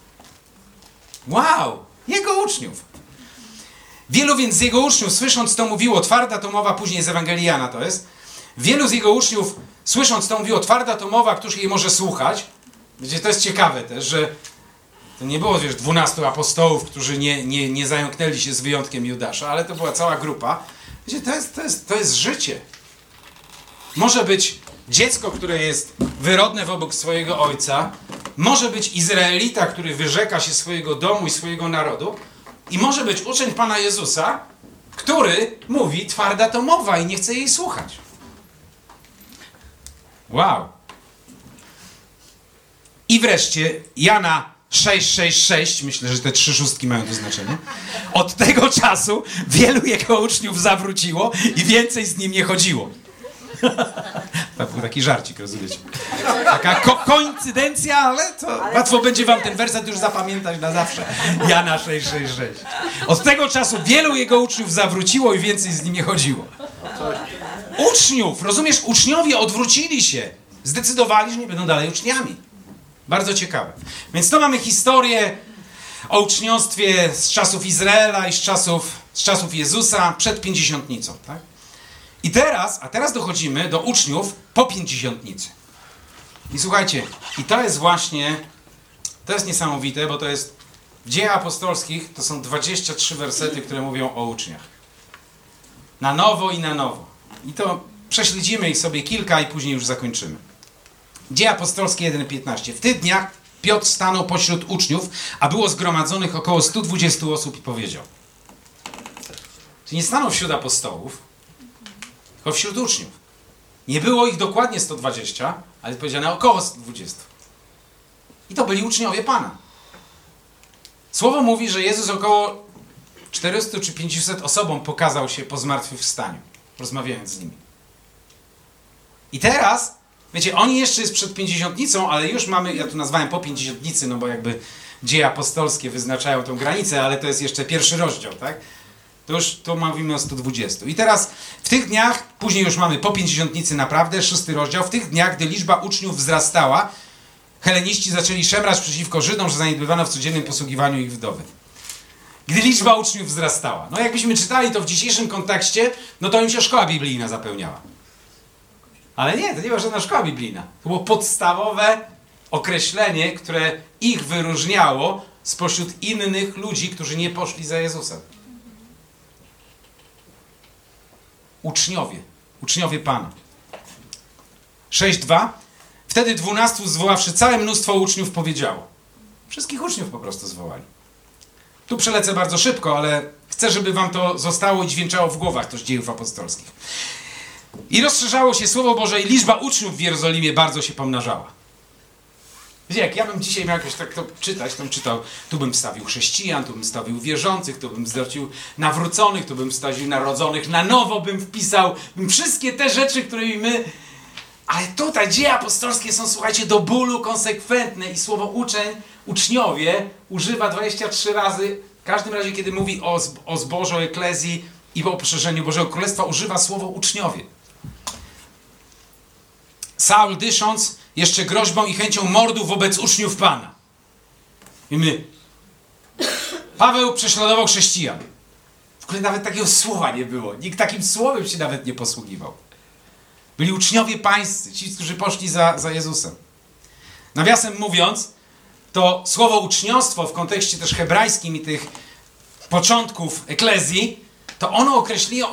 Wow, jego uczniów. Wielu więc z jego uczniów, słysząc to, mówiło, twarda to mowa, później z Ewangelii Jana to jest. Wielu z jego uczniów, słysząc to, mówiło, twarda to mowa, któż jej może słuchać. Wiecie, to jest ciekawe też, że to nie było, 12 apostołów, którzy nie zająknęli się z wyjątkiem Judasza, ale to była cała grupa. Wiecie, to jest życie. Może być dziecko, które jest wyrodne wobec swojego ojca, może być Izraelita, który wyrzeka się swojego domu i swojego narodu, i może być uczeń Pana Jezusa, który mówi, twarda to mowa i nie chce jej słuchać. Wow. I wreszcie Jana 6:6, myślę, że te 3 szóstki mają to znaczenie. Od tego czasu wielu jego uczniów zawróciło i więcej z nim nie chodziło. To był taki żarcik, rozumiecie? Taka koincydencja, ale to łatwo będzie wam ten werset już zapamiętać na zawsze. Jana 6:6. Od tego czasu wielu jego uczniów zawróciło i więcej z nim nie chodziło. Uczniów, rozumiesz? Uczniowie odwrócili się. Zdecydowali, że nie będą dalej uczniami. Bardzo ciekawe. Więc to mamy historię o uczniostwie z czasów Izraela i z czasów Jezusa przed pięćdziesiątnicą, tak? I teraz dochodzimy do uczniów po pięćdziesiątnicy. I słuchajcie, i to jest niesamowite, bo to jest w Dziejach Apostolskich, to są 23 wersety, które mówią o uczniach. Na nowo i na nowo. I to prześledzimy ich sobie kilka i później już zakończymy. Dzieje Apostolskie 1:15. W tych dniach Piotr stanął pośród uczniów, a było zgromadzonych około 120 osób i powiedział. Czyli nie stanął wśród apostołów, tylko wśród uczniów. Nie było ich dokładnie 120, ale powiedziane około 120. I to byli uczniowie Pana. Słowo mówi, że Jezus około 400 czy 500 osobom pokazał się po zmartwychwstaniu, rozmawiając z nimi. I teraz, wiecie, oni jeszcze jest przed pięćdziesiątnicą, ale już mamy, ja tu nazwałem po pięćdziesiątnicy, no bo jakby dzieje apostolskie wyznaczają tą granicę, ale to jest jeszcze pierwszy rozdział, tak? To mówimy o 120. I teraz w tych dniach, później już mamy po pięćdziesiątnicy naprawdę, 6 rozdział, w tych dniach, gdy liczba uczniów wzrastała, heleniści zaczęli szemrać przeciwko Żydom, że zaniedbywano w codziennym posługiwaniu ich wdowy. Gdy liczba uczniów wzrastała. No jakbyśmy czytali to w dzisiejszym kontekście, no to im się szkoła biblijna zapełniała. Ale nie, to nie była żadna szkoła biblijna. To było podstawowe określenie, które ich wyróżniało spośród innych ludzi, którzy nie poszli za Jezusem. Uczniowie Pana. 6:2. Wtedy 12 zwoławszy całe mnóstwo uczniów powiedziało. Wszystkich uczniów po prostu zwołali. Tu przelecę bardzo szybko, ale chcę, żeby wam to zostało i dźwięczało w głowach, to z Dziejów Apostolskich. I rozszerzało się Słowo Boże i liczba uczniów w Jerozolimie bardzo się pomnażała. Wiecie, jak ja bym dzisiaj miał jakoś tak to czytać, to bym czytał, tu bym wstawił chrześcijan, tu bym wstawił wierzących, tu bym wstawił nawróconych, tu bym wstawił narodzonych, na nowo bym wpisał, wszystkie te rzeczy, którymi my... Ale tutaj Dzieje Apostolskie są, słuchajcie, do bólu konsekwentne i słowo uczniowie używa 23 razy, w każdym razie, kiedy mówi o zbożu, o eklezji, i po poszerzeniu Bożego Królestwa używa słowo uczniowie. Saul, dysząc jeszcze groźbą i chęcią mordu wobec uczniów Pana. I my. Paweł prześladował chrześcijan. W ogóle nawet takiego słowa nie było. Nikt takim słowem się nawet nie posługiwał. Byli uczniowie pańscy, ci, którzy poszli za Jezusem. Nawiasem mówiąc, to słowo uczniostwo w kontekście też hebrajskim i tych początków eklezji, to ono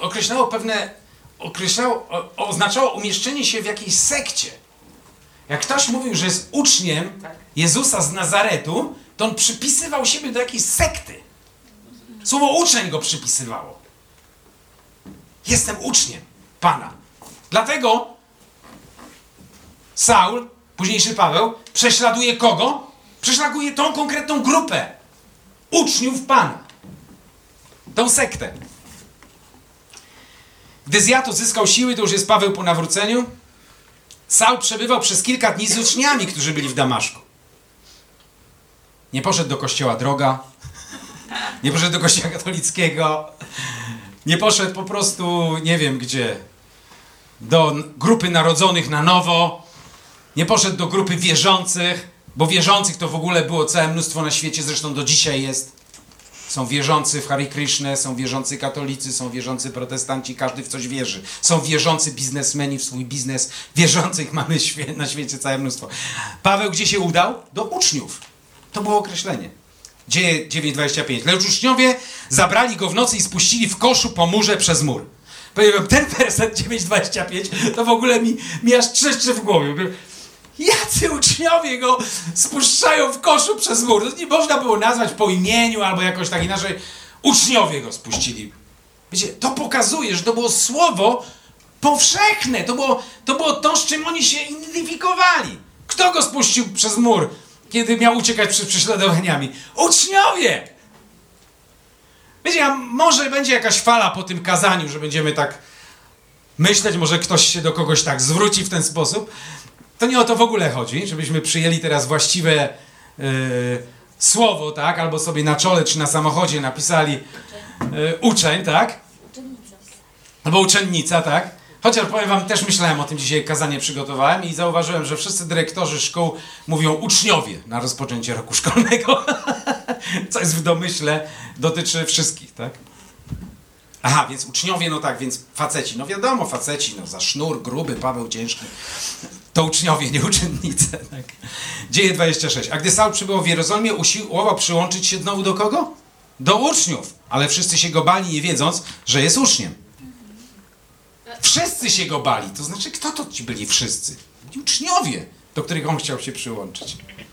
oznaczało umieszczenie się w jakiejś sekcie. Jak ktoś mówił, że jest uczniem Jezusa z Nazaretu, to on przypisywał siebie do jakiejś sekty. Słowo uczeń go przypisywało. Jestem uczniem Pana. Dlatego Saul, późniejszy Paweł, prześladuje kogo? Prześladuje tą konkretną grupę uczniów Pana. Tą sektę. Gdy zjadł, zyskał siły, to już jest Paweł po nawróceniu. Saul przebywał przez kilka dni z uczniami, którzy byli w Damaszku. Nie poszedł do kościoła Droga, nie poszedł do kościoła katolickiego, nie poszedł po prostu nie wiem gdzie, do grupy narodzonych na nowo, nie poszedł do grupy wierzących, bo wierzących to w ogóle było całe mnóstwo na świecie, zresztą do dzisiaj jest. Są wierzący w Hare Krishnę, są wierzący katolicy, są wierzący protestanci, każdy w coś wierzy. Są wierzący biznesmeni w swój biznes, wierzących mamy na świecie całe mnóstwo. Paweł gdzie się udał? Do uczniów. To było określenie. Dzieje 9:25. Lecz uczniowie zabrali go w nocy i spuścili w koszu po murze przez mur. Powiem, ten werset 9:25 to w ogóle mi aż trzeszczy w głowie. Jacy uczniowie go spuszczają w koszu przez mur? To nie można było nazwać po imieniu albo jakoś tak inaczej. Uczniowie go spuścili. Wiecie, to pokazuje, że to było słowo powszechne. To było to, z czym oni się identyfikowali. Kto go spuścił przez mur, kiedy miał uciekać przed prześladowaniami? Uczniowie! Wiecie, a może będzie jakaś fala po tym kazaniu, że będziemy tak myśleć, może ktoś się do kogoś tak zwróci w ten sposób. To nie o to w ogóle chodzi, żebyśmy przyjęli teraz właściwe słowo, tak? Albo sobie na czole czy na samochodzie napisali uczeń, tak? Albo uczennica, tak? Chociaż powiem wam, też myślałem o tym dzisiaj, kazanie przygotowałem i zauważyłem, że wszyscy dyrektorzy szkół mówią uczniowie na rozpoczęcie roku szkolnego. Co jest w domyśle, dotyczy wszystkich, tak? Aha, więc uczniowie, no tak, więc faceci. No wiadomo, faceci, no za sznur, gruby, Paweł ciężki. To uczniowie, nie uczennice, tak? Dzieje 26. A gdy Saul przybył w Jerozolimie, usiłował przyłączyć się znowu do kogo? Do uczniów. Ale wszyscy się go bali, nie wiedząc, że jest uczniem. Wszyscy się go bali. To znaczy, kto to ci byli wszyscy? Uczniowie, do których on chciał się przyłączyć.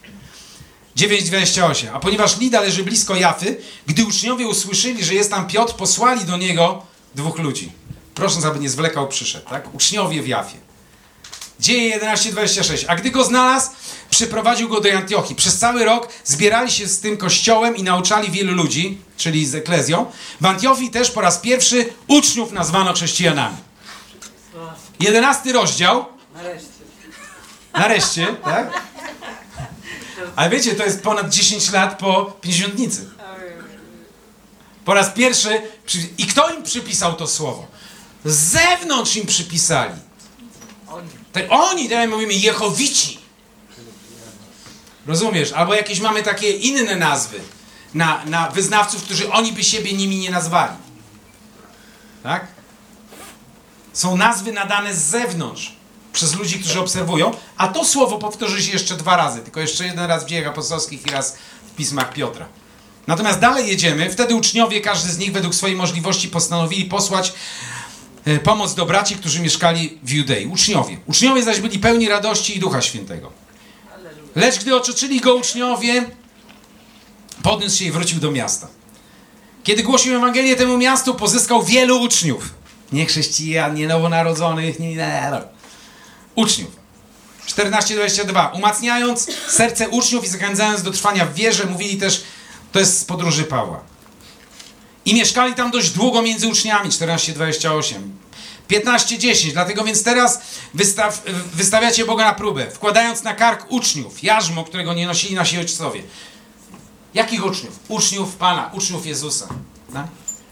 9:28. A ponieważ Lida leży blisko Jafy, gdy uczniowie usłyszeli, że jest tam Piotr, posłali do niego 2 ludzi. Prosząc, aby nie zwlekał, przyszedł, tak? Uczniowie w Jafie. Dzieje 11:26. A gdy go znalazł, przyprowadził go do Antiochii. Przez cały rok zbierali się z tym kościołem i nauczali wielu ludzi, czyli z eklezją. W Antiochii też po raz pierwszy uczniów nazwano chrześcijanami. 11 rozdział. Nareszcie, tak? Ale wiecie, to jest ponad 10 lat po Pięćdziesiątnicy. Po raz pierwszy. I kto im przypisał to słowo? Z zewnątrz im przypisali. Oni, tak mówimy, Jehowici. Rozumiesz? Albo jakieś mamy takie inne nazwy na wyznawców, którzy oni by siebie nimi nie nazwali. Tak? Są nazwy nadane z zewnątrz przez ludzi, którzy obserwują, a to słowo powtórzy się jeszcze 2 razy, tylko jeszcze 1 raz w Dziejach Apostolskich i raz w pismach Piotra. Natomiast dalej jedziemy. Wtedy uczniowie, każdy z nich według swojej możliwości postanowili posłać pomoc do braci, którzy mieszkali w Judei. Uczniowie zaś byli pełni radości i Ducha Świętego. Lecz gdy otoczyli go uczniowie, podniósł się i wrócił do miasta. Kiedy głosił Ewangelię temu miastu, pozyskał wielu uczniów. Nie chrześcijan, nie nowonarodzonych, uczniów. 14:22. Umacniając serce uczniów i zachęcając do trwania w wierze, mówili też, to jest z podróży Pawła. I mieszkali tam dość długo między uczniami. 14:28. 15:10. Dlatego więc teraz wystawiacie Boga na próbę, wkładając na kark uczniów jarzmo, którego nie nosili nasi ojcowie. Jakich uczniów? Uczniów Pana, uczniów Jezusa. Tak?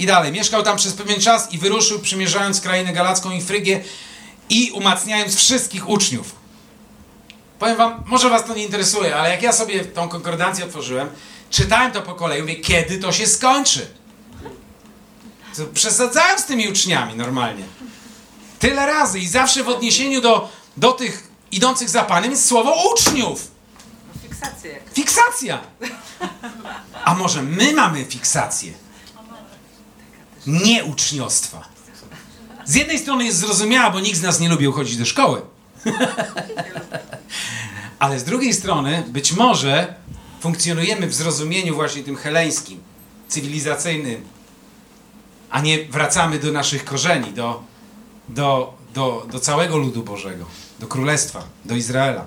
I dalej. Mieszkał tam przez pewien czas i wyruszył, przemierzając krainę galacką i Frygię i umacniając wszystkich uczniów. Powiem wam, może was to nie interesuje, ale jak ja sobie tą konkordancję otworzyłem, czytałem to po kolei, mówię, kiedy to się skończy? To przesadzają z tymi uczniami normalnie. Tyle razy i zawsze w odniesieniu do tych idących za Panem jest słowo uczniów. Fiksację. Fiksacja. A może my mamy fiksację? Nie uczniostwa. Z jednej strony jest zrozumiała, bo nikt z nas nie lubi chodzić do szkoły. Ale z drugiej strony być może funkcjonujemy w zrozumieniu właśnie tym heleńskim, cywilizacyjnym, a nie wracamy do naszych korzeni, do całego ludu Bożego, do Królestwa, do Izraela.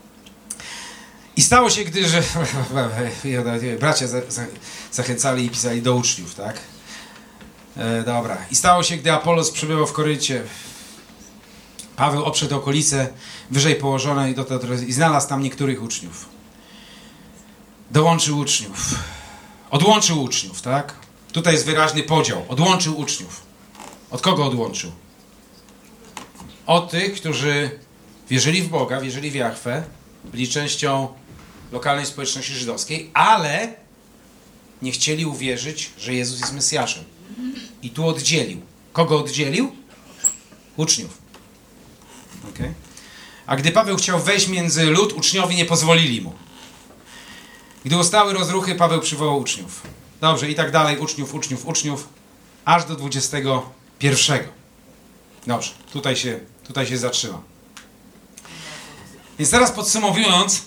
I stało się, gdy bracia zachęcali i pisali do uczniów, tak? Dobra. I stało się, gdy Apolos przybywał w Koryncie, Paweł obszedł okolice wyżej położone i znalazł tam niektórych uczniów. Dołączył uczniów. Odłączył uczniów, tak? Tutaj jest wyraźny podział. Odłączył uczniów. Od kogo odłączył? Od tych, którzy wierzyli w Boga, wierzyli w Jahwe, byli częścią lokalnej społeczności żydowskiej, ale nie chcieli uwierzyć, że Jezus jest Mesjaszem. I tu oddzielił. Kogo oddzielił? Uczniów. Okay. A gdy Paweł chciał wejść między lud, uczniowie nie pozwolili mu. Gdy ustały rozruchy, Paweł przywołał uczniów. Dobrze, i tak dalej, uczniów, aż do 21. Dobrze, tutaj się zatrzymam. Więc teraz podsumowując,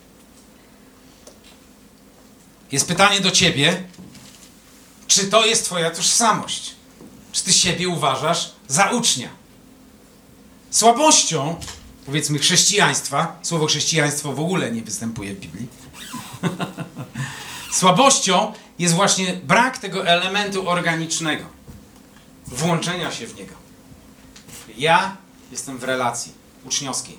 jest pytanie do ciebie, czy to jest twoja tożsamość? Czy ty siebie uważasz za ucznia? Słabością, powiedzmy, chrześcijaństwa, słowo chrześcijaństwo w ogóle nie występuje w Biblii, słabością jest właśnie brak tego elementu organicznego, włączenia się w niego. Ja jestem w relacji uczniowskiej.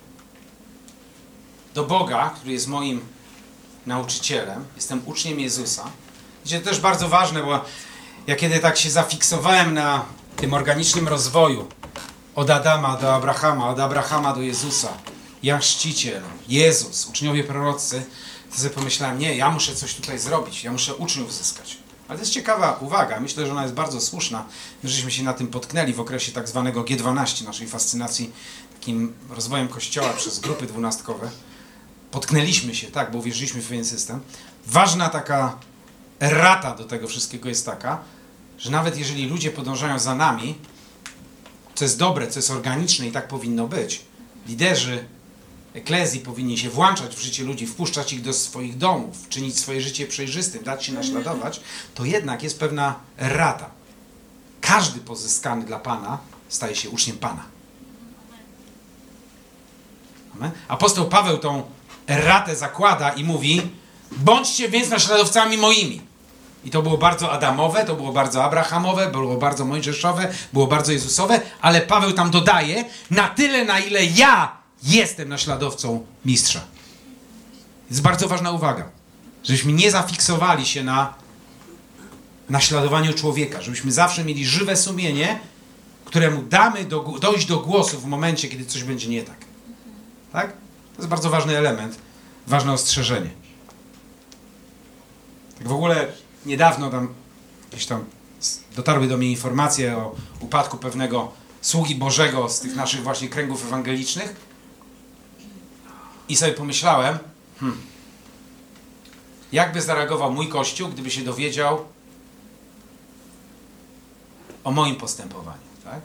Do Boga, który jest moim nauczycielem, jestem uczniem Jezusa. Wiecie, to też bardzo ważne, bo ja kiedy tak się zafiksowałem na tym organicznym rozwoju od Adama do Abrahama, od Abrahama do Jezusa, ja chrzciciel, Jezus, uczniowie prorocy, to sobie pomyślałem, nie, ja muszę coś tutaj zrobić, ja muszę uczniów zyskać. Ale to jest ciekawa uwaga, myślę, że ona jest bardzo słuszna. My żeśmy się na tym potknęli w okresie tak zwanego G12, naszej fascynacji takim rozwojem Kościoła przez grupy dwunastkowe. Potknęliśmy się, tak, bo uwierzyliśmy w pewien system. Ważna taka errata do tego wszystkiego jest taka, że nawet jeżeli ludzie podążają za nami, co jest dobre, co jest organiczne i tak powinno być, liderzy eklezji powinni się włączać w życie ludzi, wpuszczać ich do swoich domów, czynić swoje życie przejrzystym, dać się naśladować, to jednak jest pewna errata. Każdy pozyskany dla Pana staje się uczniem Pana. Amen? Apostoł Paweł tą erratę zakłada i mówi: bądźcie więc naśladowcami moimi. I to było bardzo Adamowe, to było bardzo Abrahamowe, było bardzo Mojżeszowe, było bardzo Jezusowe, ale Paweł tam dodaje: na tyle, na ile ja jestem naśladowcą mistrza. To jest bardzo ważna uwaga, żebyśmy nie zafiksowali się na naśladowaniu człowieka, żebyśmy zawsze mieli żywe sumienie, któremu damy dojść do głosu w momencie, kiedy coś będzie nie tak. Tak? To jest bardzo ważny element, ważne ostrzeżenie. Tak w ogóle niedawno gdzieś tam dotarły do mnie informacje o upadku pewnego sługi Bożego z tych naszych właśnie kręgów ewangelicznych i sobie pomyślałem, jakby zareagował mój Kościół, gdyby się dowiedział o moim postępowaniu, tak?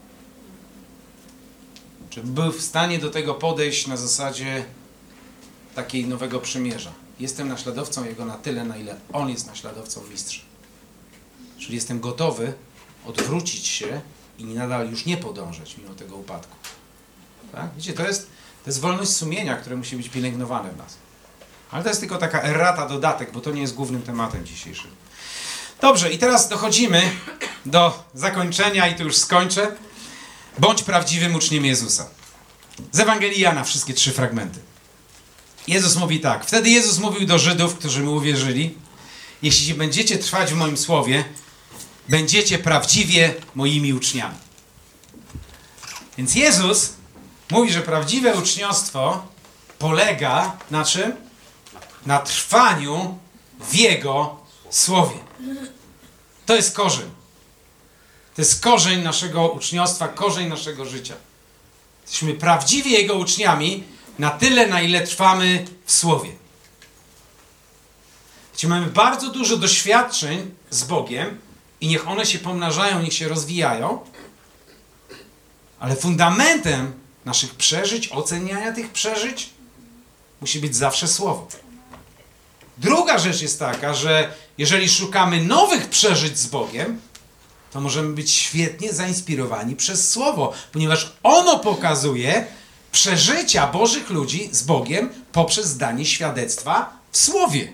Czy był w stanie do tego podejść na zasadzie takiej nowego przymierza? Jestem naśladowcą Jego na tyle, na ile On jest naśladowcą mistrza. Czyli jestem gotowy odwrócić się i nadal już nie podążać mimo tego upadku. Tak? Widzicie, to jest wolność sumienia, które musi być pielęgnowane w nas. Ale to jest tylko taka errata, dodatek, bo to nie jest głównym tematem dzisiejszym. Dobrze, i teraz dochodzimy do zakończenia i tu już skończę. Bądź prawdziwym uczniem Jezusa. Z Ewangelii Jana wszystkie 3 fragmenty. Jezus mówi tak. Wtedy Jezus mówił do Żydów, którzy mu uwierzyli: jeśli będziecie trwać w moim słowie, będziecie prawdziwie moimi uczniami. Więc Jezus mówi, że prawdziwe uczniostwo polega na czym? Na trwaniu w Jego Słowie. To jest korzeń. To jest korzeń naszego uczniostwa, korzeń naszego życia. Jesteśmy prawdziwie Jego uczniami na tyle, na ile trwamy w Słowie. Wiecie, mamy bardzo dużo doświadczeń z Bogiem i niech one się pomnażają, niech się rozwijają, ale fundamentem naszych przeżyć, oceniania tych przeżyć musi być zawsze Słowo. Druga rzecz jest taka, że jeżeli szukamy nowych przeżyć z Bogiem, to możemy być świetnie zainspirowani przez Słowo, ponieważ ono pokazuje przeżycia Bożych ludzi z Bogiem poprzez danie świadectwa w Słowie.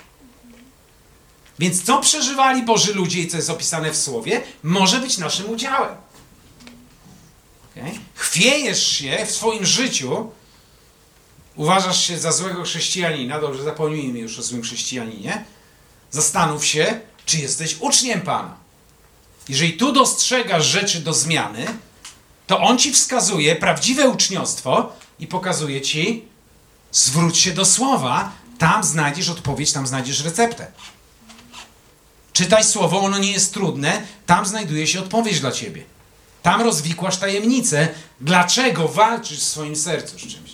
Więc co przeżywali Boży ludzie i co jest opisane w Słowie, może być naszym udziałem. Okay? Chwiejesz się w swoim życiu, uważasz się za złego chrześcijanina, dobrze, zapomnijmy już o złym chrześcijaninie, zastanów się, czy jesteś uczniem Pana. Jeżeli tu dostrzegasz rzeczy do zmiany, to On ci wskazuje prawdziwe uczniostwo i pokazuje ci, zwróć się do Słowa, tam znajdziesz odpowiedź, tam znajdziesz receptę. Czytaj Słowo, ono nie jest trudne, tam znajduje się odpowiedź dla ciebie. Tam rozwikłasz tajemnicę, dlaczego walczysz w swoim sercu z czymś.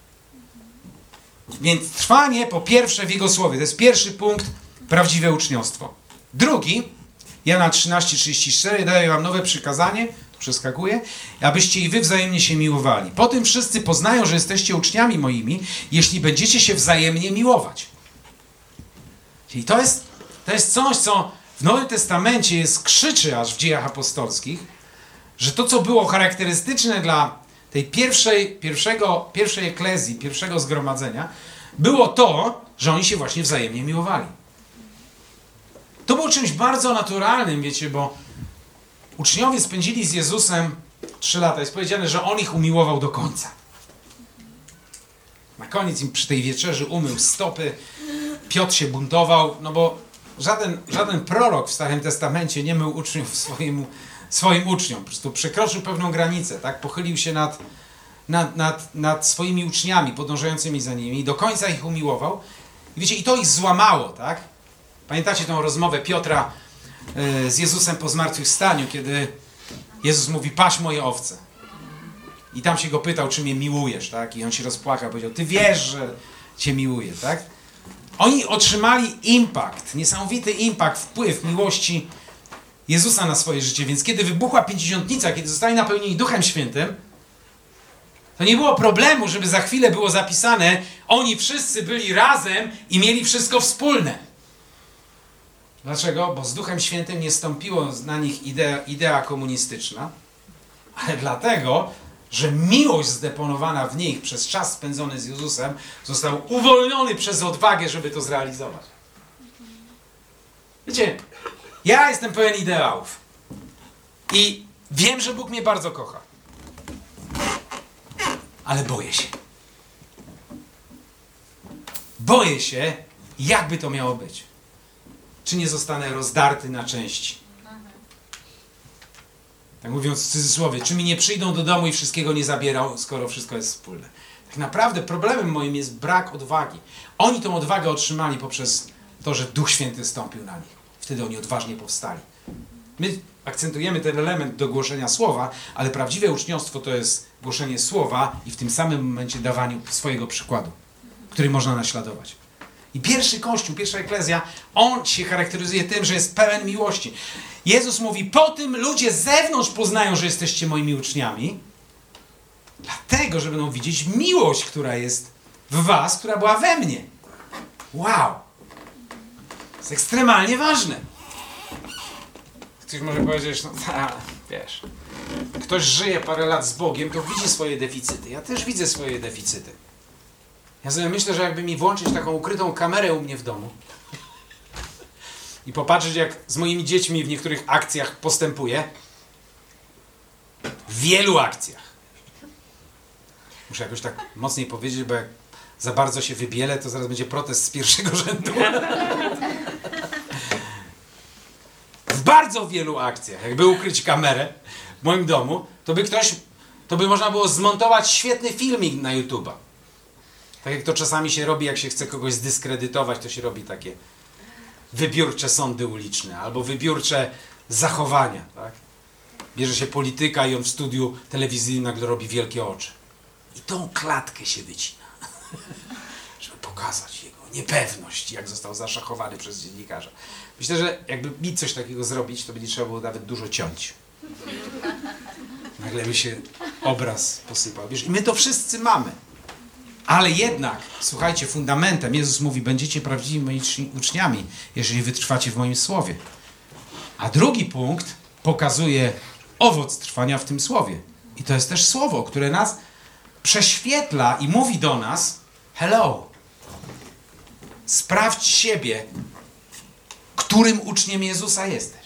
Więc trwanie po pierwsze w Jego Słowie. To jest pierwszy punkt, prawdziwe uczniostwo. Drugi, Jana 13:34, daję wam nowe przykazanie, tu przeskakuję, abyście i wy wzajemnie się miłowali. Po tym wszyscy poznają, że jesteście uczniami moimi, jeśli będziecie się wzajemnie miłować. Czyli to jest coś, co w Nowym Testamencie krzyczy aż w Dziejach Apostolskich, że to, co było charakterystyczne dla tej pierwszej eklezji, pierwszego zgromadzenia, było to, że oni się właśnie wzajemnie miłowali. To było czymś bardzo naturalnym, wiecie, bo uczniowie spędzili z Jezusem 3 lata. Jest powiedziane, że On ich umiłował do końca. Na koniec im przy tej wieczerzy umył stopy, Piotr się buntował, no bo żaden prorok w Starym Testamencie nie mył uczniów swoim uczniom. Po prostu przekroczył pewną granicę, tak? Pochylił się nad swoimi uczniami, podążającymi za nimi i do końca ich umiłował. I wiecie, i to ich złamało, tak? Pamiętacie tą rozmowę Piotra z Jezusem po zmartwychwstaniu, kiedy Jezus mówi, paś moje owce. I tam się go pytał, czy mnie miłujesz, tak? I on się rozpłakał, powiedział, ty wiesz, że cię miłuję, tak? Oni otrzymali impact, niesamowity impact, wpływ miłości Jezusa na swoje życie. Więc kiedy wybuchła Pięćdziesiątnica, kiedy zostali napełnieni Duchem Świętym, to nie było problemu, żeby za chwilę było zapisane, oni wszyscy byli razem i mieli wszystko wspólne. Dlaczego? Bo z Duchem Świętym nie stąpiło na nich idea komunistyczna, ale dlatego, że miłość zdeponowana w nich przez czas spędzony z Jezusem został uwolniony przez odwagę, żeby to zrealizować. Wiecie, ja jestem pełen ideałów i wiem, że Bóg mnie bardzo kocha, ale boję się. Boję się, jakby to miało być. Czy nie zostanę rozdarty na części? Tak mówiąc w cudzysłowie, czy mi nie przyjdą do domu i wszystkiego nie zabiorą, skoro wszystko jest wspólne. Tak naprawdę problemem moim jest brak odwagi. Oni tą odwagę otrzymali poprzez to, że Duch Święty stąpił na nich. Wtedy oni odważnie powstali. My akcentujemy ten element do głoszenia słowa, ale prawdziwe uczniostwo to jest głoszenie słowa i w tym samym momencie dawaniu swojego przykładu, który można naśladować. I pierwszy Kościół, pierwsza eklezja, on się charakteryzuje tym, że jest pełen miłości. Jezus mówi, po tym ludzie z zewnątrz poznają, że jesteście moimi uczniami, dlatego, że będą widzieć miłość, która jest w was, która była we mnie. Wow! To jest ekstremalnie ważne. Ktoś może powiedzieć, no wiesz, ktoś żyje parę lat z Bogiem, to widzi swoje deficyty. Ja też widzę swoje deficyty. Ja sobie myślę, że jakby mi włączyć taką ukrytą kamerę u mnie w domu i popatrzeć, jak z moimi dziećmi w niektórych akcjach postępuję, w wielu akcjach. Muszę jakoś tak mocniej powiedzieć, bo jak za bardzo się wybielę, to zaraz będzie protest z pierwszego rzędu. W bardzo wielu akcjach, jakby ukryć kamerę w moim domu, to by można było zmontować świetny filmik na YouTube'a. Tak jak to czasami się robi, jak się chce kogoś zdyskredytować, to się robi takie wybiórcze sądy uliczne albo wybiórcze zachowania. Tak? Bierze się polityka i on w studiu telewizyjnym nagle robi wielkie oczy. I tą klatkę się wycina, żeby pokazać jego niepewność, jak został zaszachowany przez dziennikarza. Myślę, że jakby mi coś takiego zrobić, to by nie trzeba było nawet dużo ciąć. Nagle by się obraz posypał. Wiesz, i my to wszyscy mamy. Ale jednak, słuchajcie, fundamentem, Jezus mówi, będziecie prawdziwymi moimi uczniami, jeżeli wytrwacie w moim słowie. A drugi punkt pokazuje owoc trwania w tym słowie. I to jest też słowo, które nas prześwietla i mówi do nas, hello, sprawdź siebie, którym uczniem Jezusa jesteś.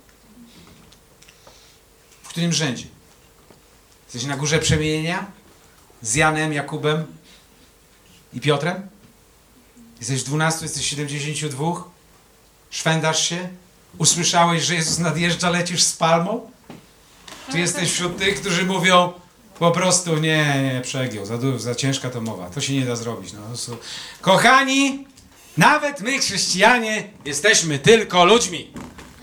W którym rzędzie? Jesteś na górze przemienienia? Z Janem, Jakubem i Piotrem? Jesteś w 12, jesteś w 72? Szwędasz się? Usłyszałeś, że Jezus nadjeżdża, lecisz z palmą? Czy jesteś wśród tych, którzy mówią po prostu nie, przegiął, za ciężka to mowa, to się nie da zrobić. No, kochani, nawet my chrześcijanie jesteśmy tylko ludźmi.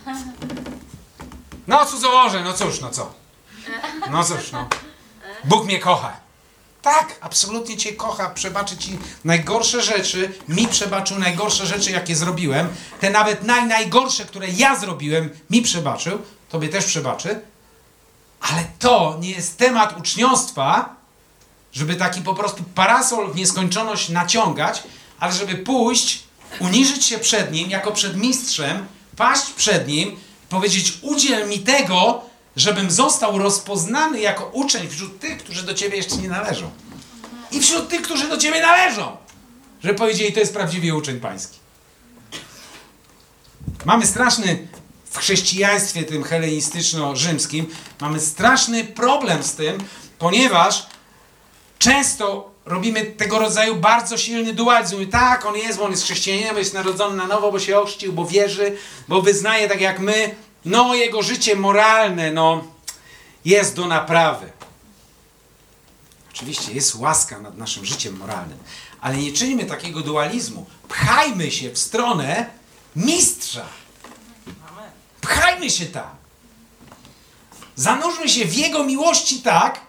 No cudzołoże, no cóż, no co? No cóż, no. Bóg mnie kocha. Tak, absolutnie Cię kocha, przebaczy Ci najgorsze rzeczy, mi przebaczył najgorsze rzeczy, jakie zrobiłem, te nawet najgorsze, które ja zrobiłem, mi przebaczył, Tobie też przebaczy, ale to nie jest temat uczniostwa, żeby taki po prostu parasol w nieskończoność naciągać, ale żeby pójść, uniżyć się przed Nim, jako przed mistrzem, paść przed Nim, powiedzieć, udziel mi tego, żebym został rozpoznany jako uczeń wśród tych, którzy do Ciebie jeszcze nie należą. I wśród tych, którzy do Ciebie należą. Żeby powiedzieli, to jest prawdziwy uczeń pański. Mamy straszny, w chrześcijaństwie tym helenistyczno-rzymskim, mamy straszny problem z tym, ponieważ często robimy tego rodzaju bardzo silny dualizm. Tak, on jest chrześcijaninem, bo jest narodzony na nowo, bo się ochrzcił, bo wierzy, bo wyznaje tak jak my. No, jego życie moralne, no, jest do naprawy. Oczywiście jest łaska nad naszym życiem moralnym, ale nie czyńmy takiego dualizmu. Pchajmy się w stronę mistrza. Pchajmy się tam. Zanurzmy się w jego miłości tak,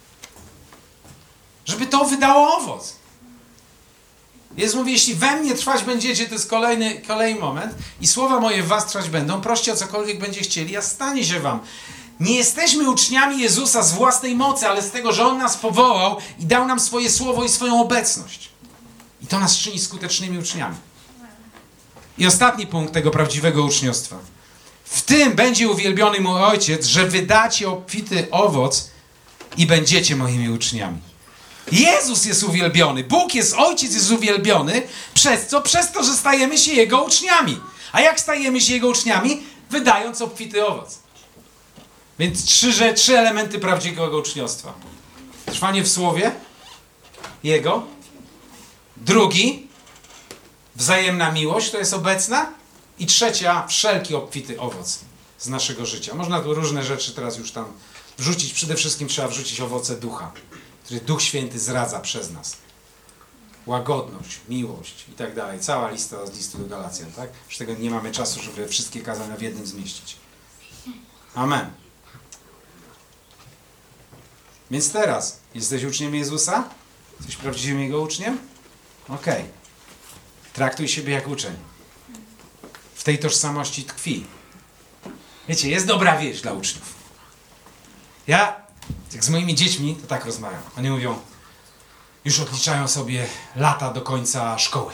żeby to wydało owoc. Jezus mówi, jeśli we mnie trwać będziecie, to jest kolejny moment, i słowa moje w was trwać będą, proście o cokolwiek będzie chcieli, a stanie się wam. Nie jesteśmy uczniami Jezusa z własnej mocy, ale z tego, że On nas powołał i dał nam swoje słowo i swoją obecność. I to nas czyni skutecznymi uczniami. I ostatni punkt tego prawdziwego uczniostwa. W tym będzie uwielbiony mój Ojciec, że wydacie obfity owoc i będziecie moimi uczniami. Jezus jest uwielbiony, Bóg jest, Ojciec jest uwielbiony, przez co? Przez to, że stajemy się Jego uczniami. A jak stajemy się Jego uczniami? Wydając obfity owoc. Więc trzy elementy prawdziwego uczniostwa. Trwanie w Słowie Jego. Drugi, wzajemna miłość, to jest obecna. I trzecia, wszelki obfity owoc z naszego życia. Można tu różne rzeczy teraz już tam wrzucić. Przede wszystkim trzeba wrzucić owoce ducha, który Duch Święty zradza przez nas. Łagodność, miłość i tak dalej. Cała lista z listu do Galacjan, tak? Już tego nie mamy czasu, żeby wszystkie kazania w jednym zmieścić. Amen. Więc teraz, jesteś uczniem Jezusa? Jesteś prawdziwym Jego uczniem? Okej. Traktuj siebie jak uczeń. W tej tożsamości tkwi. Wiecie, jest dobra wieść dla uczniów. Ja, jak z moimi dziećmi, to tak rozmawiam. Oni mówią, już odliczają sobie lata do końca szkoły.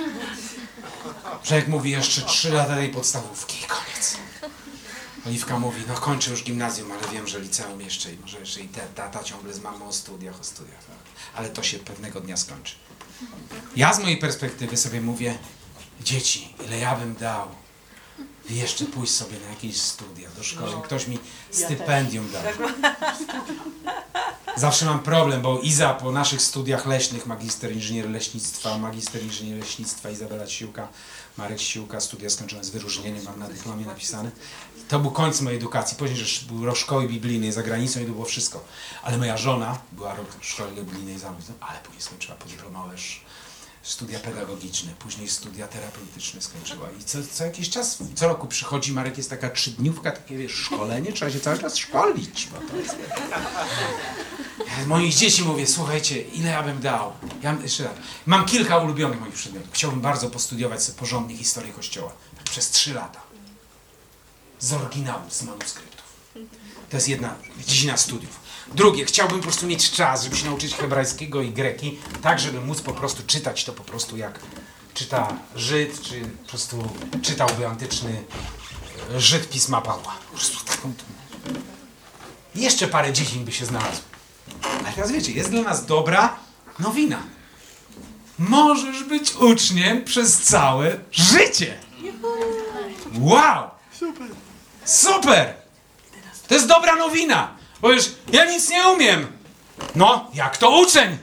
Brzeg mówi, jeszcze 3 lata tej podstawówki i koniec. Oliwka mówi, no kończę już gimnazjum, ale wiem, że liceum jeszcze i może jeszcze i tata ciągle z mamą o studiach. Tak. Ale to się pewnego dnia skończy. Ja z mojej perspektywy sobie mówię, dzieci, ile ja bym dał, jeszcze pójść sobie na jakieś studia do szkoły. Ktoś mi stypendium dał. Zawsze mam problem, bo Iza po naszych studiach leśnych, magister inżynier leśnictwa, Izabela Siłka, Marek Siłka, studia skończone z wyróżnieniem, mam na dyplomie napisane. To był koniec mojej edukacji. Później że był rok szkoły biblijnej za granicą i to było wszystko. Ale moja żona była rok szkoły biblijnej za granicą, ale później skończyła podyplomowe studia pedagogiczne, później studia terapeutyczne skończyła. I co jakiś czas, co roku przychodzi, Marek, jest taka 3-dniówka, takie wiesz, szkolenie, trzeba się cały czas szkolić. Bo to jest... Ja moich dzieci mówię, słuchajcie, ile ja bym dał? Jeszcze raz, mam kilka ulubionych moich przedmiotów. Chciałbym bardzo postudiować sobie porządnie historię Kościoła. Przez 3 lata. Z oryginału, z manuskryptów. To jest jedna dziedzina studiów. Drugie, chciałbym po prostu mieć czas, żeby się nauczyć hebrajskiego i greki, tak, żeby móc po prostu czytać to po prostu jak czyta Żyd, czy po prostu czytałby antyczny Żyd Pisma Pawła. Po prostu taką... Jeszcze parę dziedzin by się znalazło. Ale teraz wiecie, jest dla nas dobra nowina. Możesz być uczniem przez całe życie. Wow! Super! To jest dobra nowina. Bo już ja nic nie umiem. No, jak to uczeń?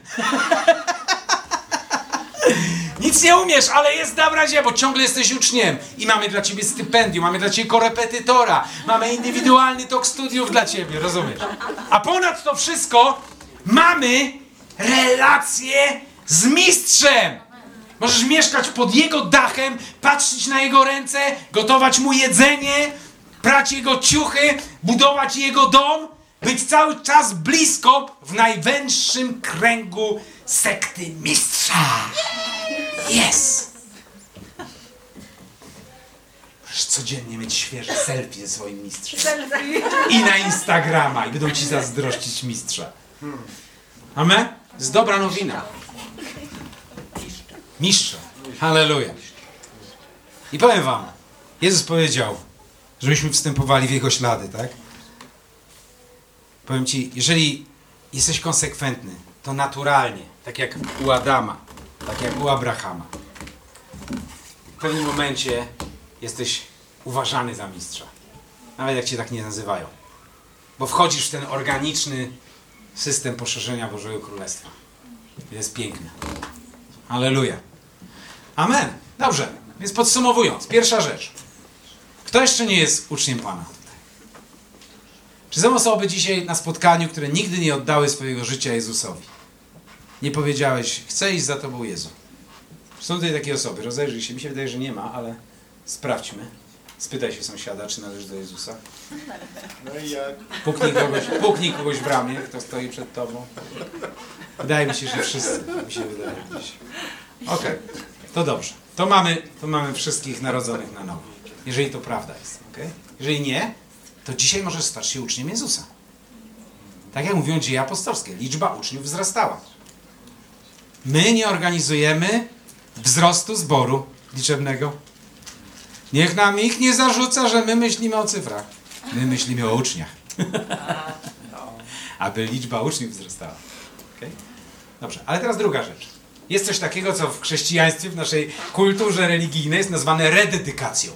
Nic nie umiesz, ale jest dobra dzieła, bo ciągle jesteś uczniem. I mamy dla ciebie stypendium, mamy dla ciebie korepetytora, mamy indywidualny tok studiów dla ciebie, rozumiesz? A ponad to wszystko mamy relacje z mistrzem. Możesz mieszkać pod jego dachem, patrzeć na jego ręce, gotować mu jedzenie, prać jego ciuchy, budować jego dom, być cały czas blisko w najwęższym kręgu sekty mistrza. Yes! Możesz codziennie mieć świeże selfie ze swoim mistrzem. I na Instagrama. I będą ci zazdrościć mistrza. Amen? To jest dobra nowina. Mistrza. Halleluja. I powiem wam, Jezus powiedział, żebyśmy wstępowali w Jego ślady, tak? Powiem ci, jeżeli jesteś konsekwentny, to naturalnie, tak jak u Adama, tak jak u Abrahama, w pewnym momencie jesteś uważany za mistrza. Nawet jak cię tak nie nazywają. Bo wchodzisz w ten organiczny system poszerzenia Bożego Królestwa. To jest piękne. Halleluja. Amen. Dobrze, więc podsumowując, pierwsza rzecz. Kto jeszcze nie jest uczniem Pana? Czy są osoby dzisiaj na spotkaniu, które nigdy nie oddały swojego życia Jezusowi? Nie powiedziałeś, chcę iść za Tobą, Jezu. Są tutaj takie osoby, rozejrzyj się. Mi się wydaje, że nie ma, ale sprawdźmy. Spytaj się sąsiada, czy należy do Jezusa. No i jak? Puknij kogoś w ramię, kto stoi przed Tobą. Wydaje mi się, że wszyscy. Mi się wydaje gdzieś. Okej, to dobrze. To mamy wszystkich narodzonych na nowo. Jeżeli to prawda jest. Okay? Jeżeli nie, to dzisiaj możesz stać się uczniem Jezusa. Tak jak mówią dzieje apostolskie, liczba uczniów wzrastała. My nie organizujemy wzrostu zboru liczebnego. Niech nam ich nie zarzuca, że my myślimy o cyfrach. My myślimy o uczniach. Aby liczba uczniów wzrastała. Okay? Dobrze, ale teraz druga rzecz. Jest coś takiego, co w chrześcijaństwie, w naszej kulturze religijnej jest nazwane rededykacją.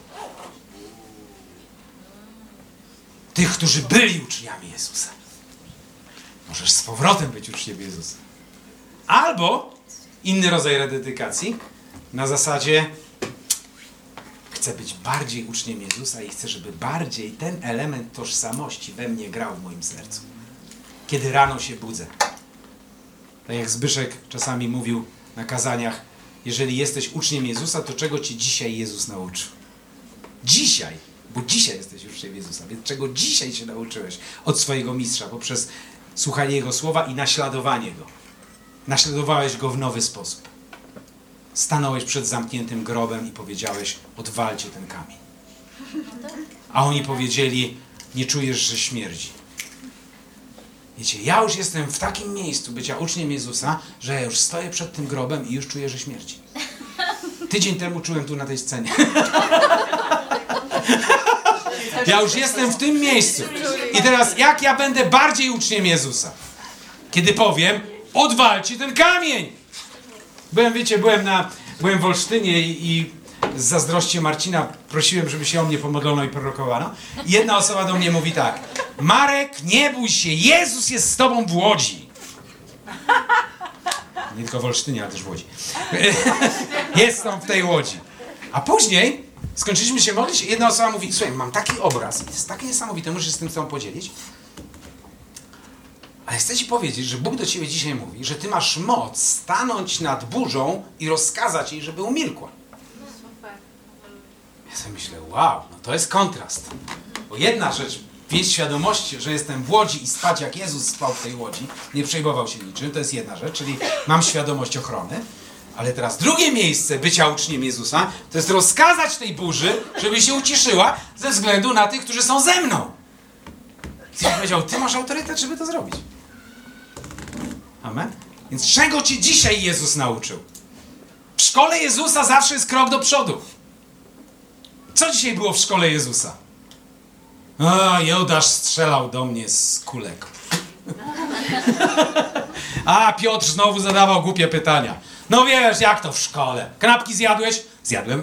Tych, którzy byli uczniami Jezusa. Możesz z powrotem być uczniem Jezusa. Albo inny rodzaj rededykacji na zasadzie chcę być bardziej uczniem Jezusa i chcę, żeby bardziej ten element tożsamości we mnie grał w moim sercu. Kiedy rano się budzę. Tak jak Zbyszek czasami mówił na kazaniach, jeżeli jesteś uczniem Jezusa, to czego cię dzisiaj Jezus nauczył? Dzisiaj, bo dzisiaj jesteś uczniem Jezusa, więc czego dzisiaj się nauczyłeś od swojego mistrza poprzez słuchanie Jego słowa i naśladowanie Go. Naśladowałeś Go w nowy sposób. Stanąłeś przed zamkniętym grobem i powiedziałeś, odwalcie ten kamień. A oni powiedzieli, nie czujesz, że śmierdzi. Wiecie, ja już jestem w takim miejscu bycia uczniem Jezusa, że ja już stoję przed tym grobem i już czuję, że śmierdzi. Tydzień temu czułem tu na tej scenie. Ja już jestem w tym miejscu. I teraz jak ja będę bardziej uczniem Jezusa? Kiedy powiem, odwalcie ten kamień. Byłem w Olsztynie i z zazdrości Marcina prosiłem, żeby się o mnie pomodlono i prorokowano. I jedna osoba do mnie mówi tak: Marek, nie bój się, Jezus jest z tobą w Łodzi. Nie tylko w Olsztynie, ale też w Łodzi. Jest on w tej Łodzi. A później skończyliśmy się modlić i jedna osoba mówi, słuchaj, mam taki obraz i to jest takie niesamowite, muszę się z tym z tobą podzielić. Ale chcę ci powiedzieć, że Bóg do ciebie dzisiaj mówi, że ty masz moc stanąć nad burzą i rozkazać jej, żeby umilkła. Super. Ja sobie myślę, wow, no to jest kontrast. Bo jedna rzecz, mieć świadomość, że jestem w łodzi i spać jak Jezus spał w tej łodzi, nie przejmował się niczym, to jest jedna rzecz, czyli mam świadomość ochrony. Ale teraz drugie miejsce bycia uczniem Jezusa, to jest rozkazać tej burzy, żeby się uciszyła ze względu na tych, którzy są ze mną. I Ktoś powiedział, ty masz autorytet, żeby to zrobić. Amen? Więc czego cię dzisiaj Jezus nauczył? W szkole Jezusa zawsze jest krok do przodu. Co dzisiaj było w szkole Jezusa? A, Judasz strzelał do mnie z kulek. A, Piotr znowu zadawał głupie pytania. No wiesz, jak to w szkole? Kanapki zjadłeś? Zjadłem.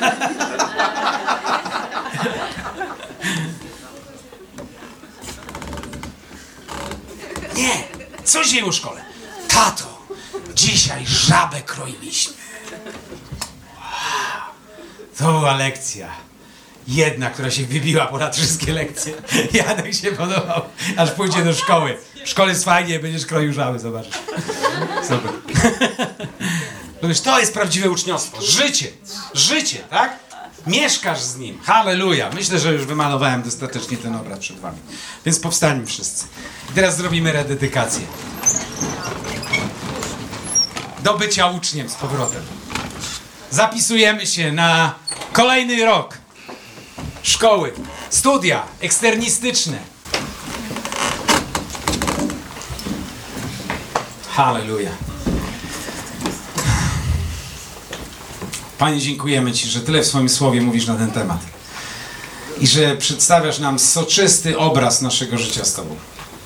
Nie, co dzisiaj było w szkole? Tato, dzisiaj żabę kroiliśmy. Wow. To była lekcja. Jedna, która się wybiła ponad wszystkie lekcje. Janek się podobał, aż pójdzie do szkoły. W szkole jest fajnie, będziesz kroił żaby, zobaczysz. Super. To jest prawdziwe uczniostwo. Życie, tak? Mieszkasz z Nim. Halleluja. Myślę, że już wymalowałem dostatecznie ten obraz przed wami. Więc powstańmy wszyscy. I teraz zrobimy rededykację. Do bycia uczniem z powrotem. Zapisujemy się na kolejny rok szkoły, studia eksternistyczne. Halleluja. Panie, dziękujemy Ci, że tyle w swoim słowie mówisz na ten temat. I że przedstawiasz nam soczysty obraz naszego życia z Tobą.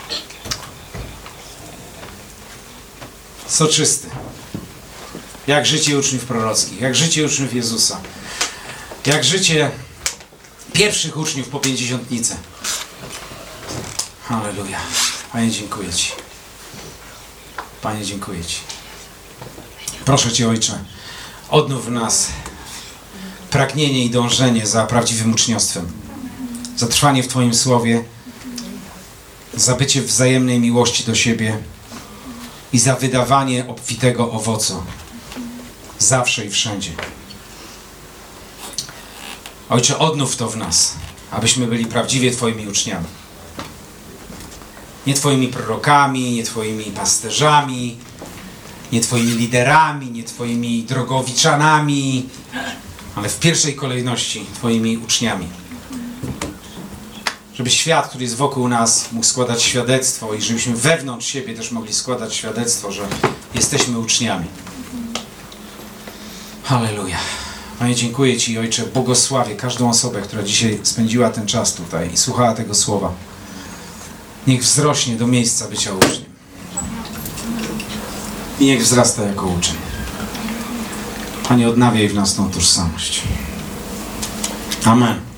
Soczysty. Jak życie uczniów prorockich, jak życie uczniów Jezusa. Jak życie pierwszych uczniów po pięćdziesiątnicy. Halleluja. Panie, dziękuję Ci. Panie, dziękuję Ci. Proszę Cię, Ojcze, odnów w nas pragnienie i dążenie za prawdziwym uczniostwem, za trwanie w Twoim Słowie, za bycie wzajemnej miłości do siebie i za wydawanie obfitego owocu zawsze i wszędzie. Ojcze, odnów to w nas, abyśmy byli prawdziwie Twoimi uczniami. Nie Twoimi prorokami, nie Twoimi pasterzami, nie Twoimi liderami, nie Twoimi drogowiczanami, ale w pierwszej kolejności Twoimi uczniami. Żeby świat, który jest wokół nas, mógł składać świadectwo i żebyśmy wewnątrz siebie też mogli składać świadectwo, że jesteśmy uczniami. Halleluja. Panie, dziękuję Ci, Ojcze, błogosławię każdą osobę, która dzisiaj spędziła ten czas tutaj i słuchała tego słowa. Niech wzrośnie do miejsca bycia uczniem. I niech wzrasta jako uczeń. Panie, odnawiaj w nas tą tożsamość. Amen.